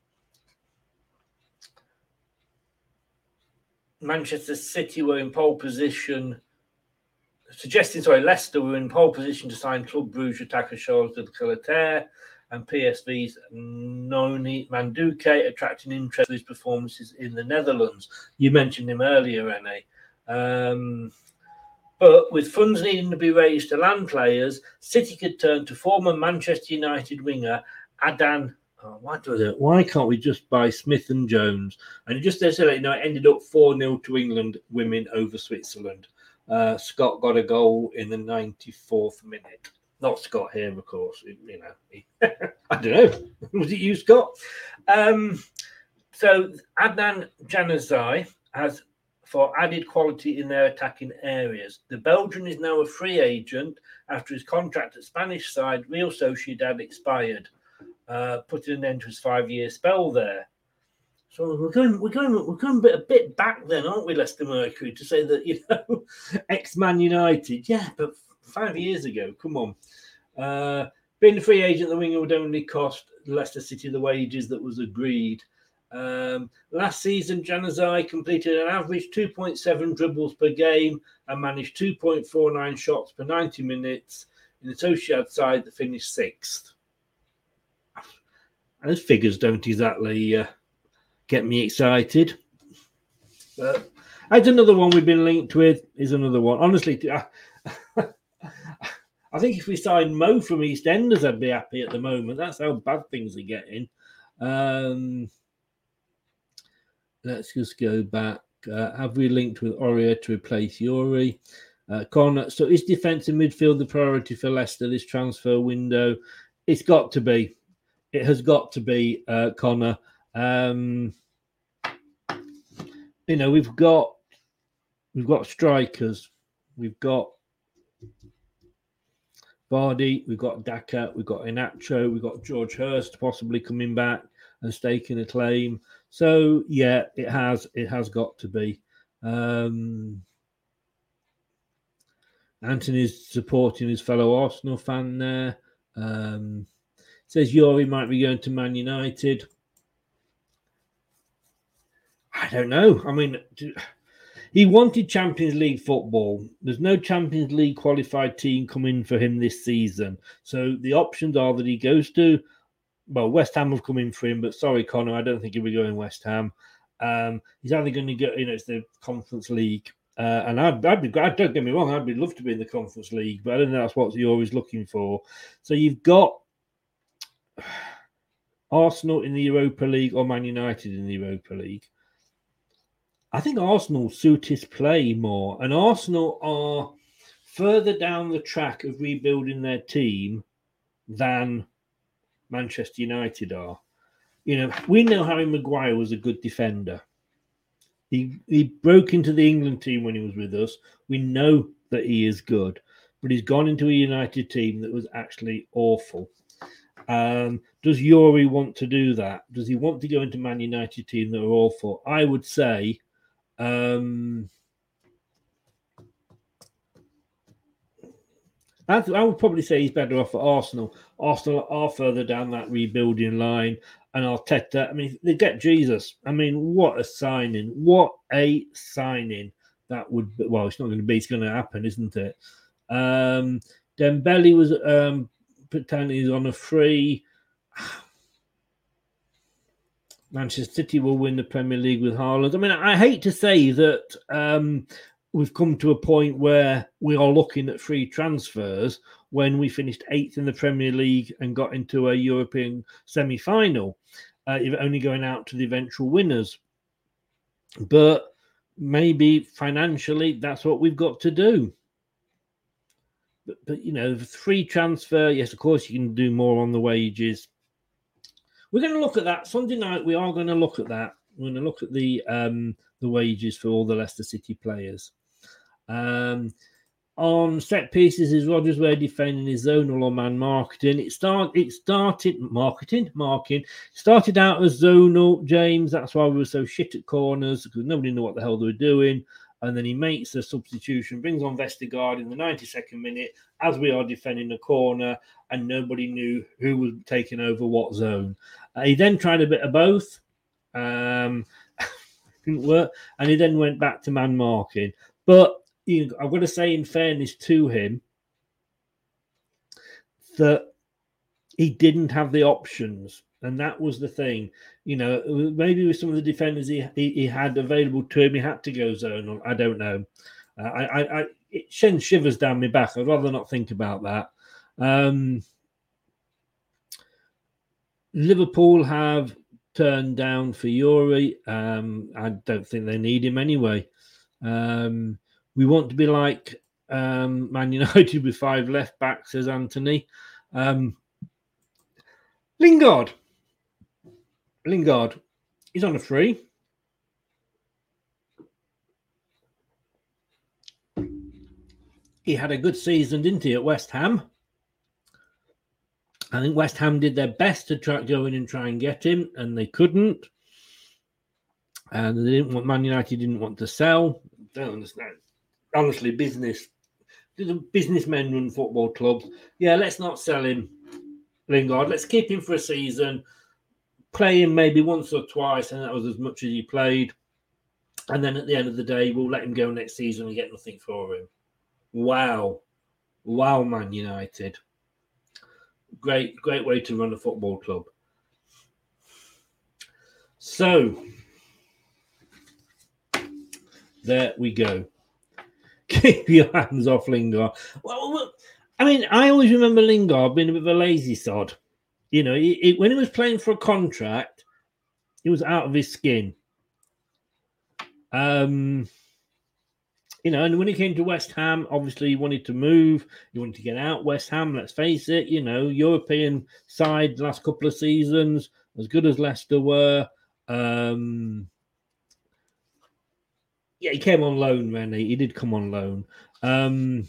Manchester City were in pole position, suggesting, sorry, Leicester were in pole position to sign Club Brugge attacker Charles de Kellaire, and P S V's Noni Manduke attracting interest in his performances in the Netherlands. You mentioned him earlier, Rene. Um, but with funds needing to be raised to land players, City could turn to former Manchester United winger Adan, Oh, why do they, why can't we just buy Smith and Jones? And just to say, you know, it ended up four nil to England women over Switzerland. Uh, Scott got a goal in the ninety-fourth minute. Not Scott here, of course. You know, he, I don't know. Was it you, Scott? Um, so Adnan Januzaj has for added quality in their attacking areas. The Belgian is now a free agent after his contract at Spanish side Real Sociedad expired, uh, putting an end to his five-year spell there. So we're going, we're going, we're going a bit, a bit back then, aren't we, Leicester Mercury, to say that, you know, ex-Man United, yeah, but five years ago, come on. Uh, being a free agent, the winger would only cost Leicester City the wages that was agreed. Um, last season, Januzaj completed an average two point seven dribbles per game and managed two point four nine shots per ninety minutes in the Sociedad side that finished sixth. And those figures don't exactly uh, get me excited. But that's another one we've been linked with. Is another one. Honestly, I, I think if we signed Mo from EastEnders, I'd be happy at the moment. That's how bad things are getting. Um, let's just go back. Uh, have we linked with Aurier to replace Yuri? Uh, Connor, so is defensive midfield the priority for Leicester this transfer window? It's got to be. It has got to be, uh, Connor. Um, you know, we've got we've got strikers, we've got Vardy, we've got Daka, we've got Inacho, we've got George Hurst possibly coming back and staking a claim. So yeah, it has it has got to be. Um, Anthony's supporting his fellow Arsenal fan there. Um, says Yuri might be going to Man United. I don't know. I mean, he wanted Champions League football. There's no Champions League qualified team coming for him this season. So the options are that he goes to, well, West Ham have come in for him, but sorry, Connor, I don't think he'll be going West Ham. Um, he's either going to go, you know, it's the Conference League. Uh, and I'd, I'd be glad, don't get me wrong, I'd be love to be in the Conference League, but I don't know that's what you're always looking for. So you've got Arsenal in the Europa League or Man United in the Europa League. I think Arsenal suit his play more, and Arsenal are further down the track of rebuilding their team than Manchester United are. You know, we know Harry Maguire was a good defender. He he broke into the England team when he was with us. We know that he is good, but he's gone into a United team that was actually awful. Um, does Yuri want to do that? Does he want to go into Man United team that are awful? I would say um, I, th- I would probably say he's better off at Arsenal. Arsenal are further down that rebuilding line, and Arteta, I mean, they get Jesus. I mean, what a signing. What a signing that would be. Well, it's not going to be. It's going to happen, isn't it? Um, Dembele was um, pretending he's on a free. Manchester City will win the Premier League with Haaland. I mean, I hate to say that um, we've come to a point where we are looking at free transfers when we finished eighth in the Premier League and got into a European semi-final, uh, only going out to the eventual winners. But maybe financially, that's what we've got to do. But, but you know, free transfer, yes, of course, you can do more on the wages. We're going to look at that. Sunday night, we are going to look at that. We're going to look at the um, the wages for all the Leicester City players. Um, on set pieces, is Rodgers Ware defending his zonal or man marketing? It start it started marketing, marking. Started out as zonal, James. That's why we were so shit at corners, because nobody knew what the hell they were doing. And then he makes a substitution, brings on Vestergaard in the ninety-second minute as we are defending the corner, and nobody knew who was taking over what zone. Uh, he then tried a bit of both. Um, didn't work. And he then went back to man marking. But you know, I've got to say, in fairness to him, that he didn't have the options. And that was the thing. You know, maybe with some of the defenders he he, he had available to him, he had to go zonal. I don't know. Uh, I, I, I, it sends shivers down my back. I'd rather not think about that. Um, Liverpool have turned down for Yuri. Um, I don't think they need him anyway. Um, we want to be like um, Man United with five left backs, says Anthony. Um, Lingard. Lingard. He's on a free. He had a good season, didn't he, at West Ham? I think West Ham did their best to try go in and try and get him, and they couldn't. And they didn't want Man United didn't want to sell. Don't understand. Honestly, business. The businessmen run football clubs. Yeah, let's not sell him, Lingard. Let's keep him for a season. Play him maybe once or twice, and that was as much as he played. And then at the end of the day, we'll let him go next season and get nothing for him. Wow. Wow, Man United. Great, great way to run a football club. So, there we go. Keep your hands off Lingard. Well, well, I mean, I always remember Lingard being a bit of a lazy sod. You know, he, he, when he was playing for a contract, he was out of his skin. Um, you know, and when he came to West Ham, obviously he wanted to move. He wanted to get out West Ham, let's face it. You know, European side the last couple of seasons, as good as Leicester were. Um, yeah, he came on loan, Rennie. He did come on loan. Um,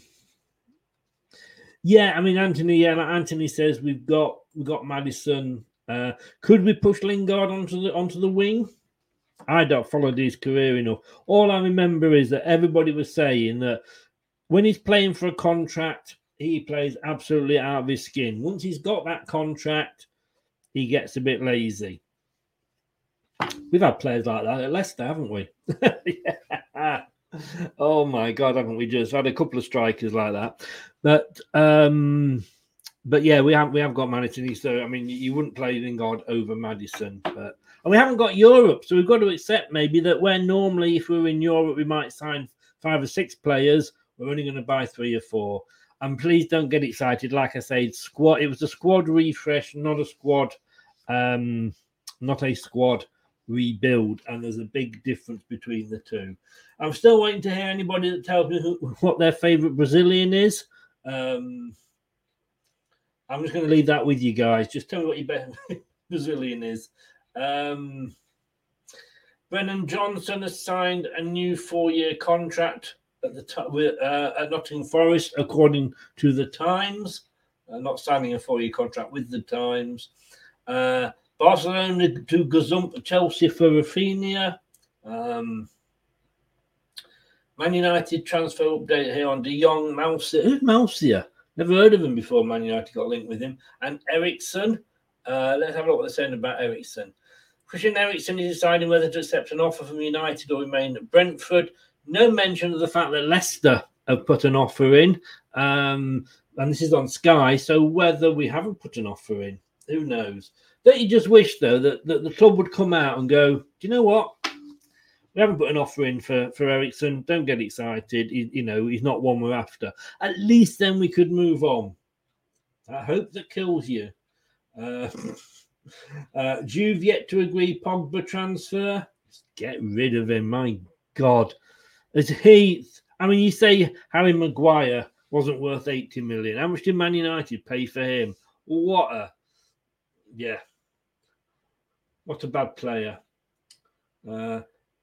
yeah, I mean, Anthony, yeah, like Anthony says, we've got we've got Maddison. Uh, could we push Lingard onto the onto the wing? I don't follow his career enough. All I remember is that everybody was saying that when he's playing for a contract, he plays absolutely out of his skin. Once he's got that contract, he gets a bit lazy. We've had players like that at Leicester, haven't we? Yeah. Oh my God, haven't we just had a couple of strikers like that? But um, but yeah, we have we have got Maddison. So I mean, you wouldn't play Lingard over Maddison, but and we haven't got Europe, so we've got to accept maybe that where normally if we were in Europe we might sign five or six players, we're only going to buy three or four. And please don't get excited. Like I said, squad. It was a squad refresh, not a squad, um, not a squad rebuild. And there's a big difference between the two. I'm still waiting to hear anybody that tells me who, what their favourite Brazilian is. Um, I'm just going to leave that with you guys. Just tell me what your best Brazilian is. Um, Brennan Johnson has signed a new four-year contract at the t- with, uh, at Nottingham Forest, according to the Times. Uh, not signing a four-year contract with the Times. Uh, Barcelona to gazump Chelsea for Rafinha. Um, Man United transfer update here on De Jong, Mousia. Who's Mousia? Never heard of him before. Man United got linked with him. And Ericsson. Uh, let's have a look what they're saying about Ericsson. Christian Eriksen is deciding whether to accept an offer from United or remain at Brentford. No mention of the fact that Leicester have put an offer in. Um, and this is on Sky. So whether we haven't put an offer in, who knows? Don't you just wish, though, that, that the club would come out and go, do you know what? We haven't put an offer in for, for Ericsson. Don't get excited. He, you know, he's not one we're after. At least then we could move on. I hope that kills you. Uh, uh, Juve yet to agree Pogba transfer. Just get rid of him. My God. As he, I mean, you say Harry Maguire wasn't worth eighty million. How much did Man United pay for him? What a, yeah. What a bad player. Uh,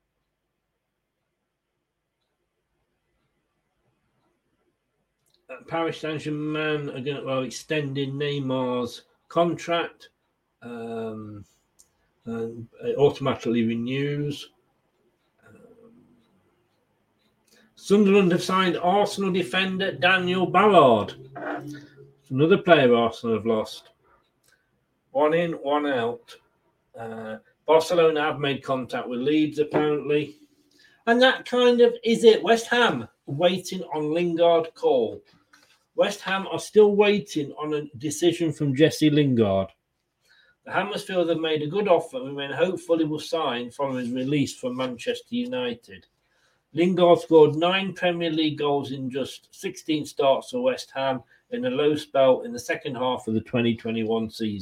Paris Saint-Germain are going to, well, extending Neymar's contract. Um, and it automatically renews. Um, Sunderland have signed Arsenal defender Daniel Ballard. Another player Arsenal have lost. One in, one out. Uh, Barcelona have made contact with Leeds, apparently. And that kind of is it. West Ham waiting on Lingard call. West Ham are still waiting on a decision from Jesse Lingard. The Hammers feel they've made a good offer and remain hopeful he will sign following his release from Manchester United. Lingard scored nine Premier League goals in just sixteen starts for West Ham in a low spell in the second half of the twenty twenty-one season.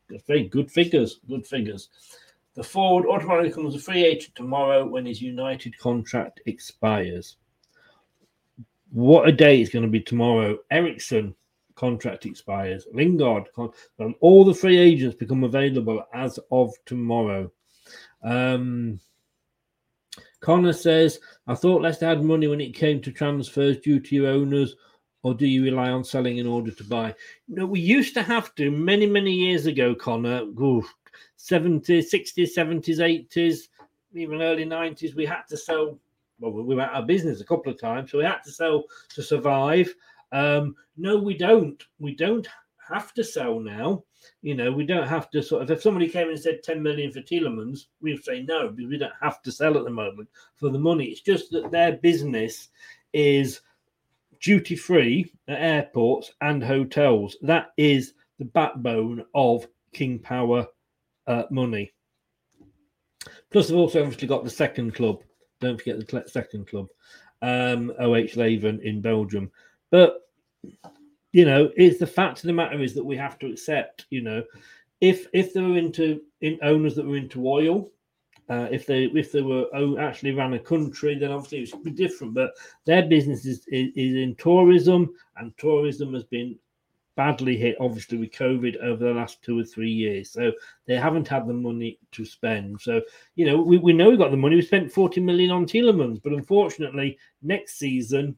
very good figures. Good figures. The forward automatically becomes a free agent tomorrow when his United contract expires. What a day it's going to be tomorrow. Ericsson contract expires. Lingard, and all the free agents become available as of tomorrow. Um, Connor says, I thought Leicester had money when it came to transfers due to your owners, or do you rely on selling in order to buy? No, we used to have to many, many years ago, Connor. Oof, seventies, sixties, seventies, eighties, even early nineties, we had to sell. Well, we went out of business a couple of times, so we had to sell to survive. Um, no, we don't. We don't have to sell now. You know, we don't have to sort of, if somebody came and said ten million for Tielemans, we'd say no, because we don't have to sell at the moment for the money. It's just that their business is duty free at airports and hotels. That is the backbone of King Power uh, money. Plus, they've also obviously got the second club. Don't forget the second club, um, O H Leuven in Belgium. But, you know, it's the fact of the matter is that we have to accept, you know, if if they were into in owners that were into oil, uh, if they if they were oh, actually ran a country, then obviously it would be different. But their business is, is, is in tourism, and tourism has been badly hit, obviously, with COVID over the last two or three years. So they haven't had the money to spend. So, you know, we, we know we got the money. We spent forty million on Tielemans, but unfortunately, next season,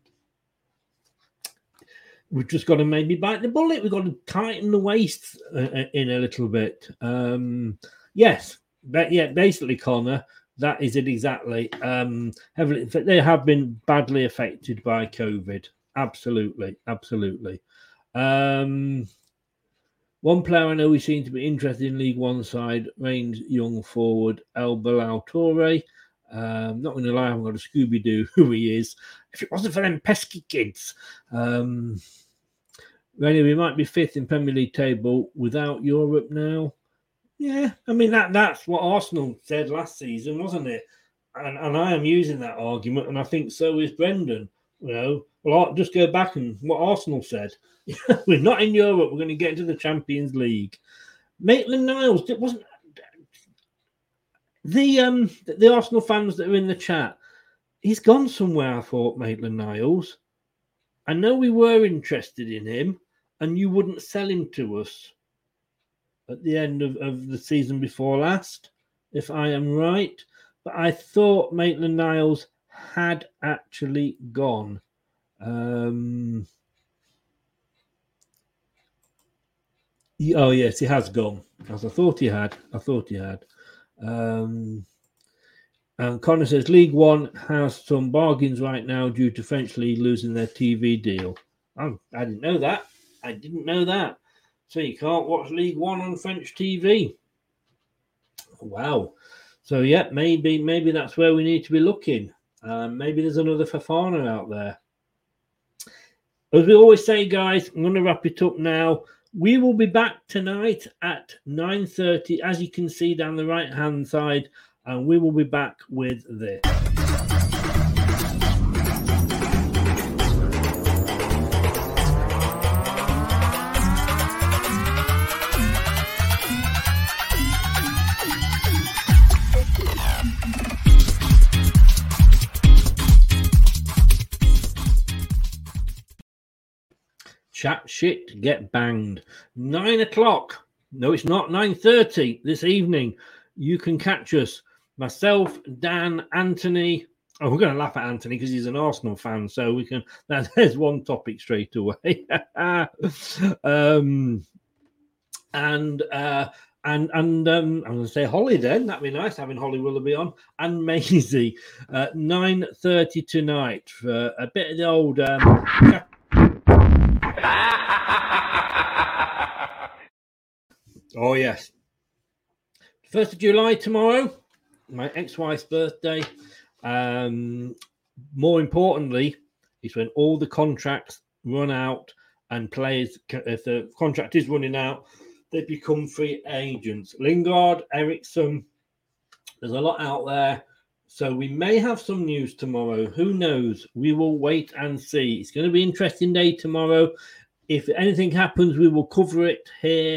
we've just got to maybe bite the bullet. We've got to tighten the waist uh, in a little bit. Um, yes, but yeah, basically, Connor, that is it exactly. Um, heavily, they have been badly affected by COVID. Absolutely, absolutely. Um, one player I know we seem to be interested in League One side, Reigns young forward El Bilal Toure. Um, not going to lie, I haven't got a Scooby-Doo who he is. If it wasn't for them pesky kids. Um, anyway, we might be fifth in Premier League table without Europe now. Yeah, I mean, that that's what Arsenal said last season, wasn't it? And, and I am using that argument, and I think so is Brendan. You know, well, I'll just go back and what Arsenal said. We're not in Europe. We're going to get into the Champions League. Maitland-Niles, it wasn't the um the Arsenal fans that are in the chat. He's gone somewhere. I thought Maitland-Niles. I know we were interested in him, and you wouldn't sell him to us at the end of, of the season before last, if I am right. But I thought Maitland-Niles had actually gone. Um, oh, yes, he has gone. As I thought he had. I thought he had. Um, and Connor says, League One has some bargains right now due to French League losing their T V deal. Oh, I didn't know that. I didn't know that. So you can't watch League One on French T V. Wow. So, yeah, maybe maybe that's where we need to be looking. Um, maybe there's another Fofana out there. As we always say, guys, I'm going to wrap it up now. We will be back tonight at nine thirty, as you can see down the right-hand side, and we will be back with this. Chat shit, get banged. Nine o'clock. No, it's not nine thirty this evening. You can catch us. Myself, Dan, Anthony. Oh, we're going to laugh at Anthony because he's an Arsenal fan. So we can. That, there's one topic straight away. um, and uh, and and um, I'm going to say Holly. Then that'd be nice having Holly Willoughby on and Maisie. Uh, nine thirty tonight for a bit of the old. Um, Oh, yes. first of July tomorrow, my ex-wife's birthday. Um, more importantly, is when all the contracts run out and players, if the contract is running out, they become free agents. Lingard, Ericsson, there's a lot out there. So we may have some news tomorrow. Who knows? We will wait and see. It's going to be an interesting day tomorrow. If anything happens, we will cover it here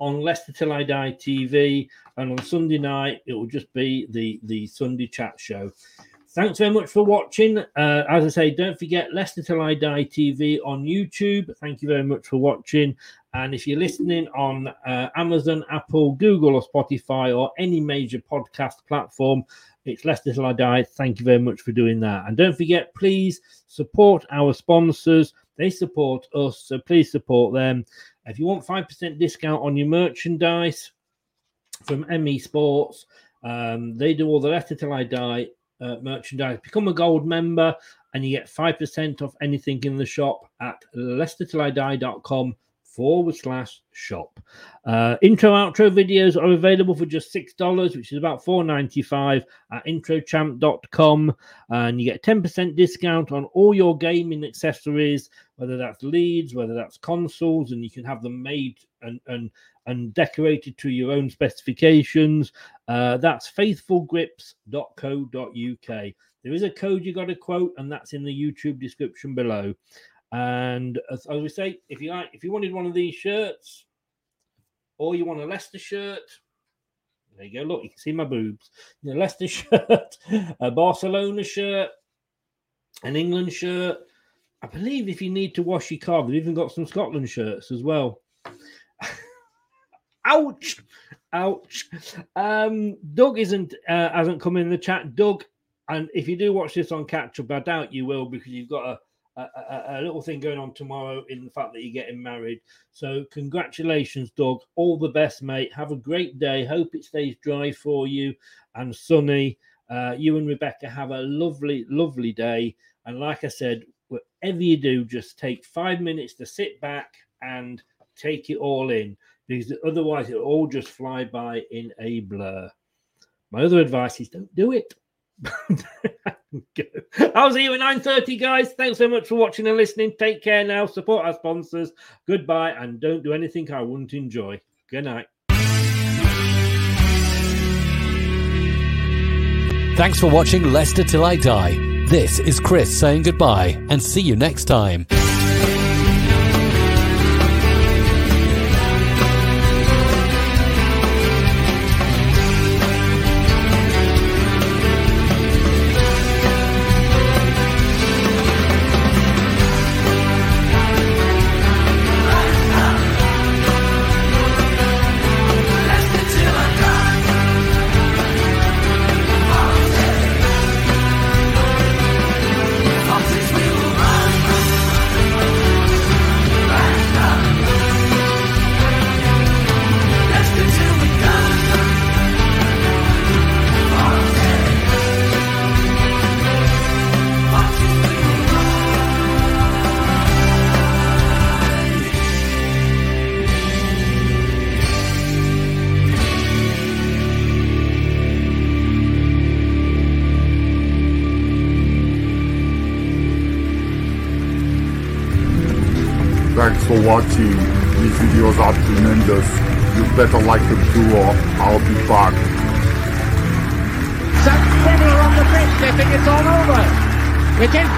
on Leicester Till I Die T V, and on Sunday night it will just be the the Sunday chat show. Thanks very much for watching. Uh, as I say, don't forget Leicester Till I Die T V on YouTube. Thank you very much for watching. And if you're listening on uh, Amazon, Apple, Google, or Spotify, or any major podcast platform, it's Leicester Till I Die. Thank you very much for doing that. And don't forget, please support our sponsors. They support us, so please support them. If you want five percent discount on your merchandise from M E Sports, um, they do all the Leicester Till I Die uh, merchandise. Become a gold member and you get five percent off anything in the shop at leicestertillidie.com forward slash shop. Uh, intro, outro videos are available for just six dollars, which is about four ninety-five at intro champ dot com. And you get ten percent discount on all your gaming accessories, whether that's leads, whether that's consoles, and you can have them made and, and, and decorated to your own specifications. Uh, that's faithful grips dot co dot uk. There is a code you got to quote, and that's in the YouTube description below. And as I would say, if you like, if you wanted one of these shirts, or you want a Leicester shirt, there you go. Look, you can see my boobs. A Leicester shirt, a Barcelona shirt, an England shirt. I believe if you need to wash your car, they've even got some Scotland shirts as well. Ouch, ouch. Um, Doug isn't uh, hasn't come in the chat. Doug, and if you do watch this on catch up, I doubt you will because you've got a. A, a, a little thing going on tomorrow in the fact that you're getting married. So congratulations, Doug. All the best, mate. Have a great day. Hope it stays dry for you and sunny. Uh, you and Rebecca have a lovely, lovely day. And like I said, whatever you do, just take five minutes to sit back and take it all in, because otherwise it'll all just fly by in a blur. My other advice is don't do it. I'll see you at nine thirty, guys. Thanks so much for watching and listening. Take care now. Support our sponsors. Goodbye, and don't do anything I wouldn't enjoy. Good night. Thanks for watching Leicester Till I Die. This is Chris saying goodbye, and see you next time. Thanks for watching. These videos are tremendous. You better like them too, or I'll be back. Some people are on the pitch. They think it's all over. It is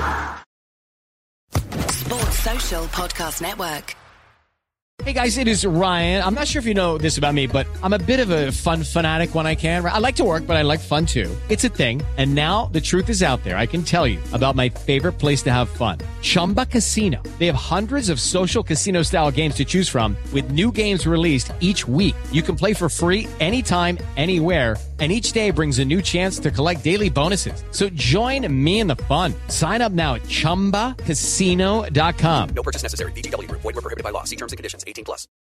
now. Sports Social Podcast Network. Hey guys, it is Ryan. I'm not sure if you know this about me, but I'm a bit of a fun fanatic when I can. I like to work, but I like fun too. It's a thing. And now the truth is out there. I can tell you about my favorite place to have fun. Chumba Casino. They have hundreds of social casino style games to choose from with new games released each week. You can play for free anytime, anywhere. And each day brings a new chance to collect daily bonuses. So join me in the fun. Sign up now at chumba casino dot com. No purchase necessary. V G W Group. Void where prohibited by law. See terms and conditions. eighteen plus.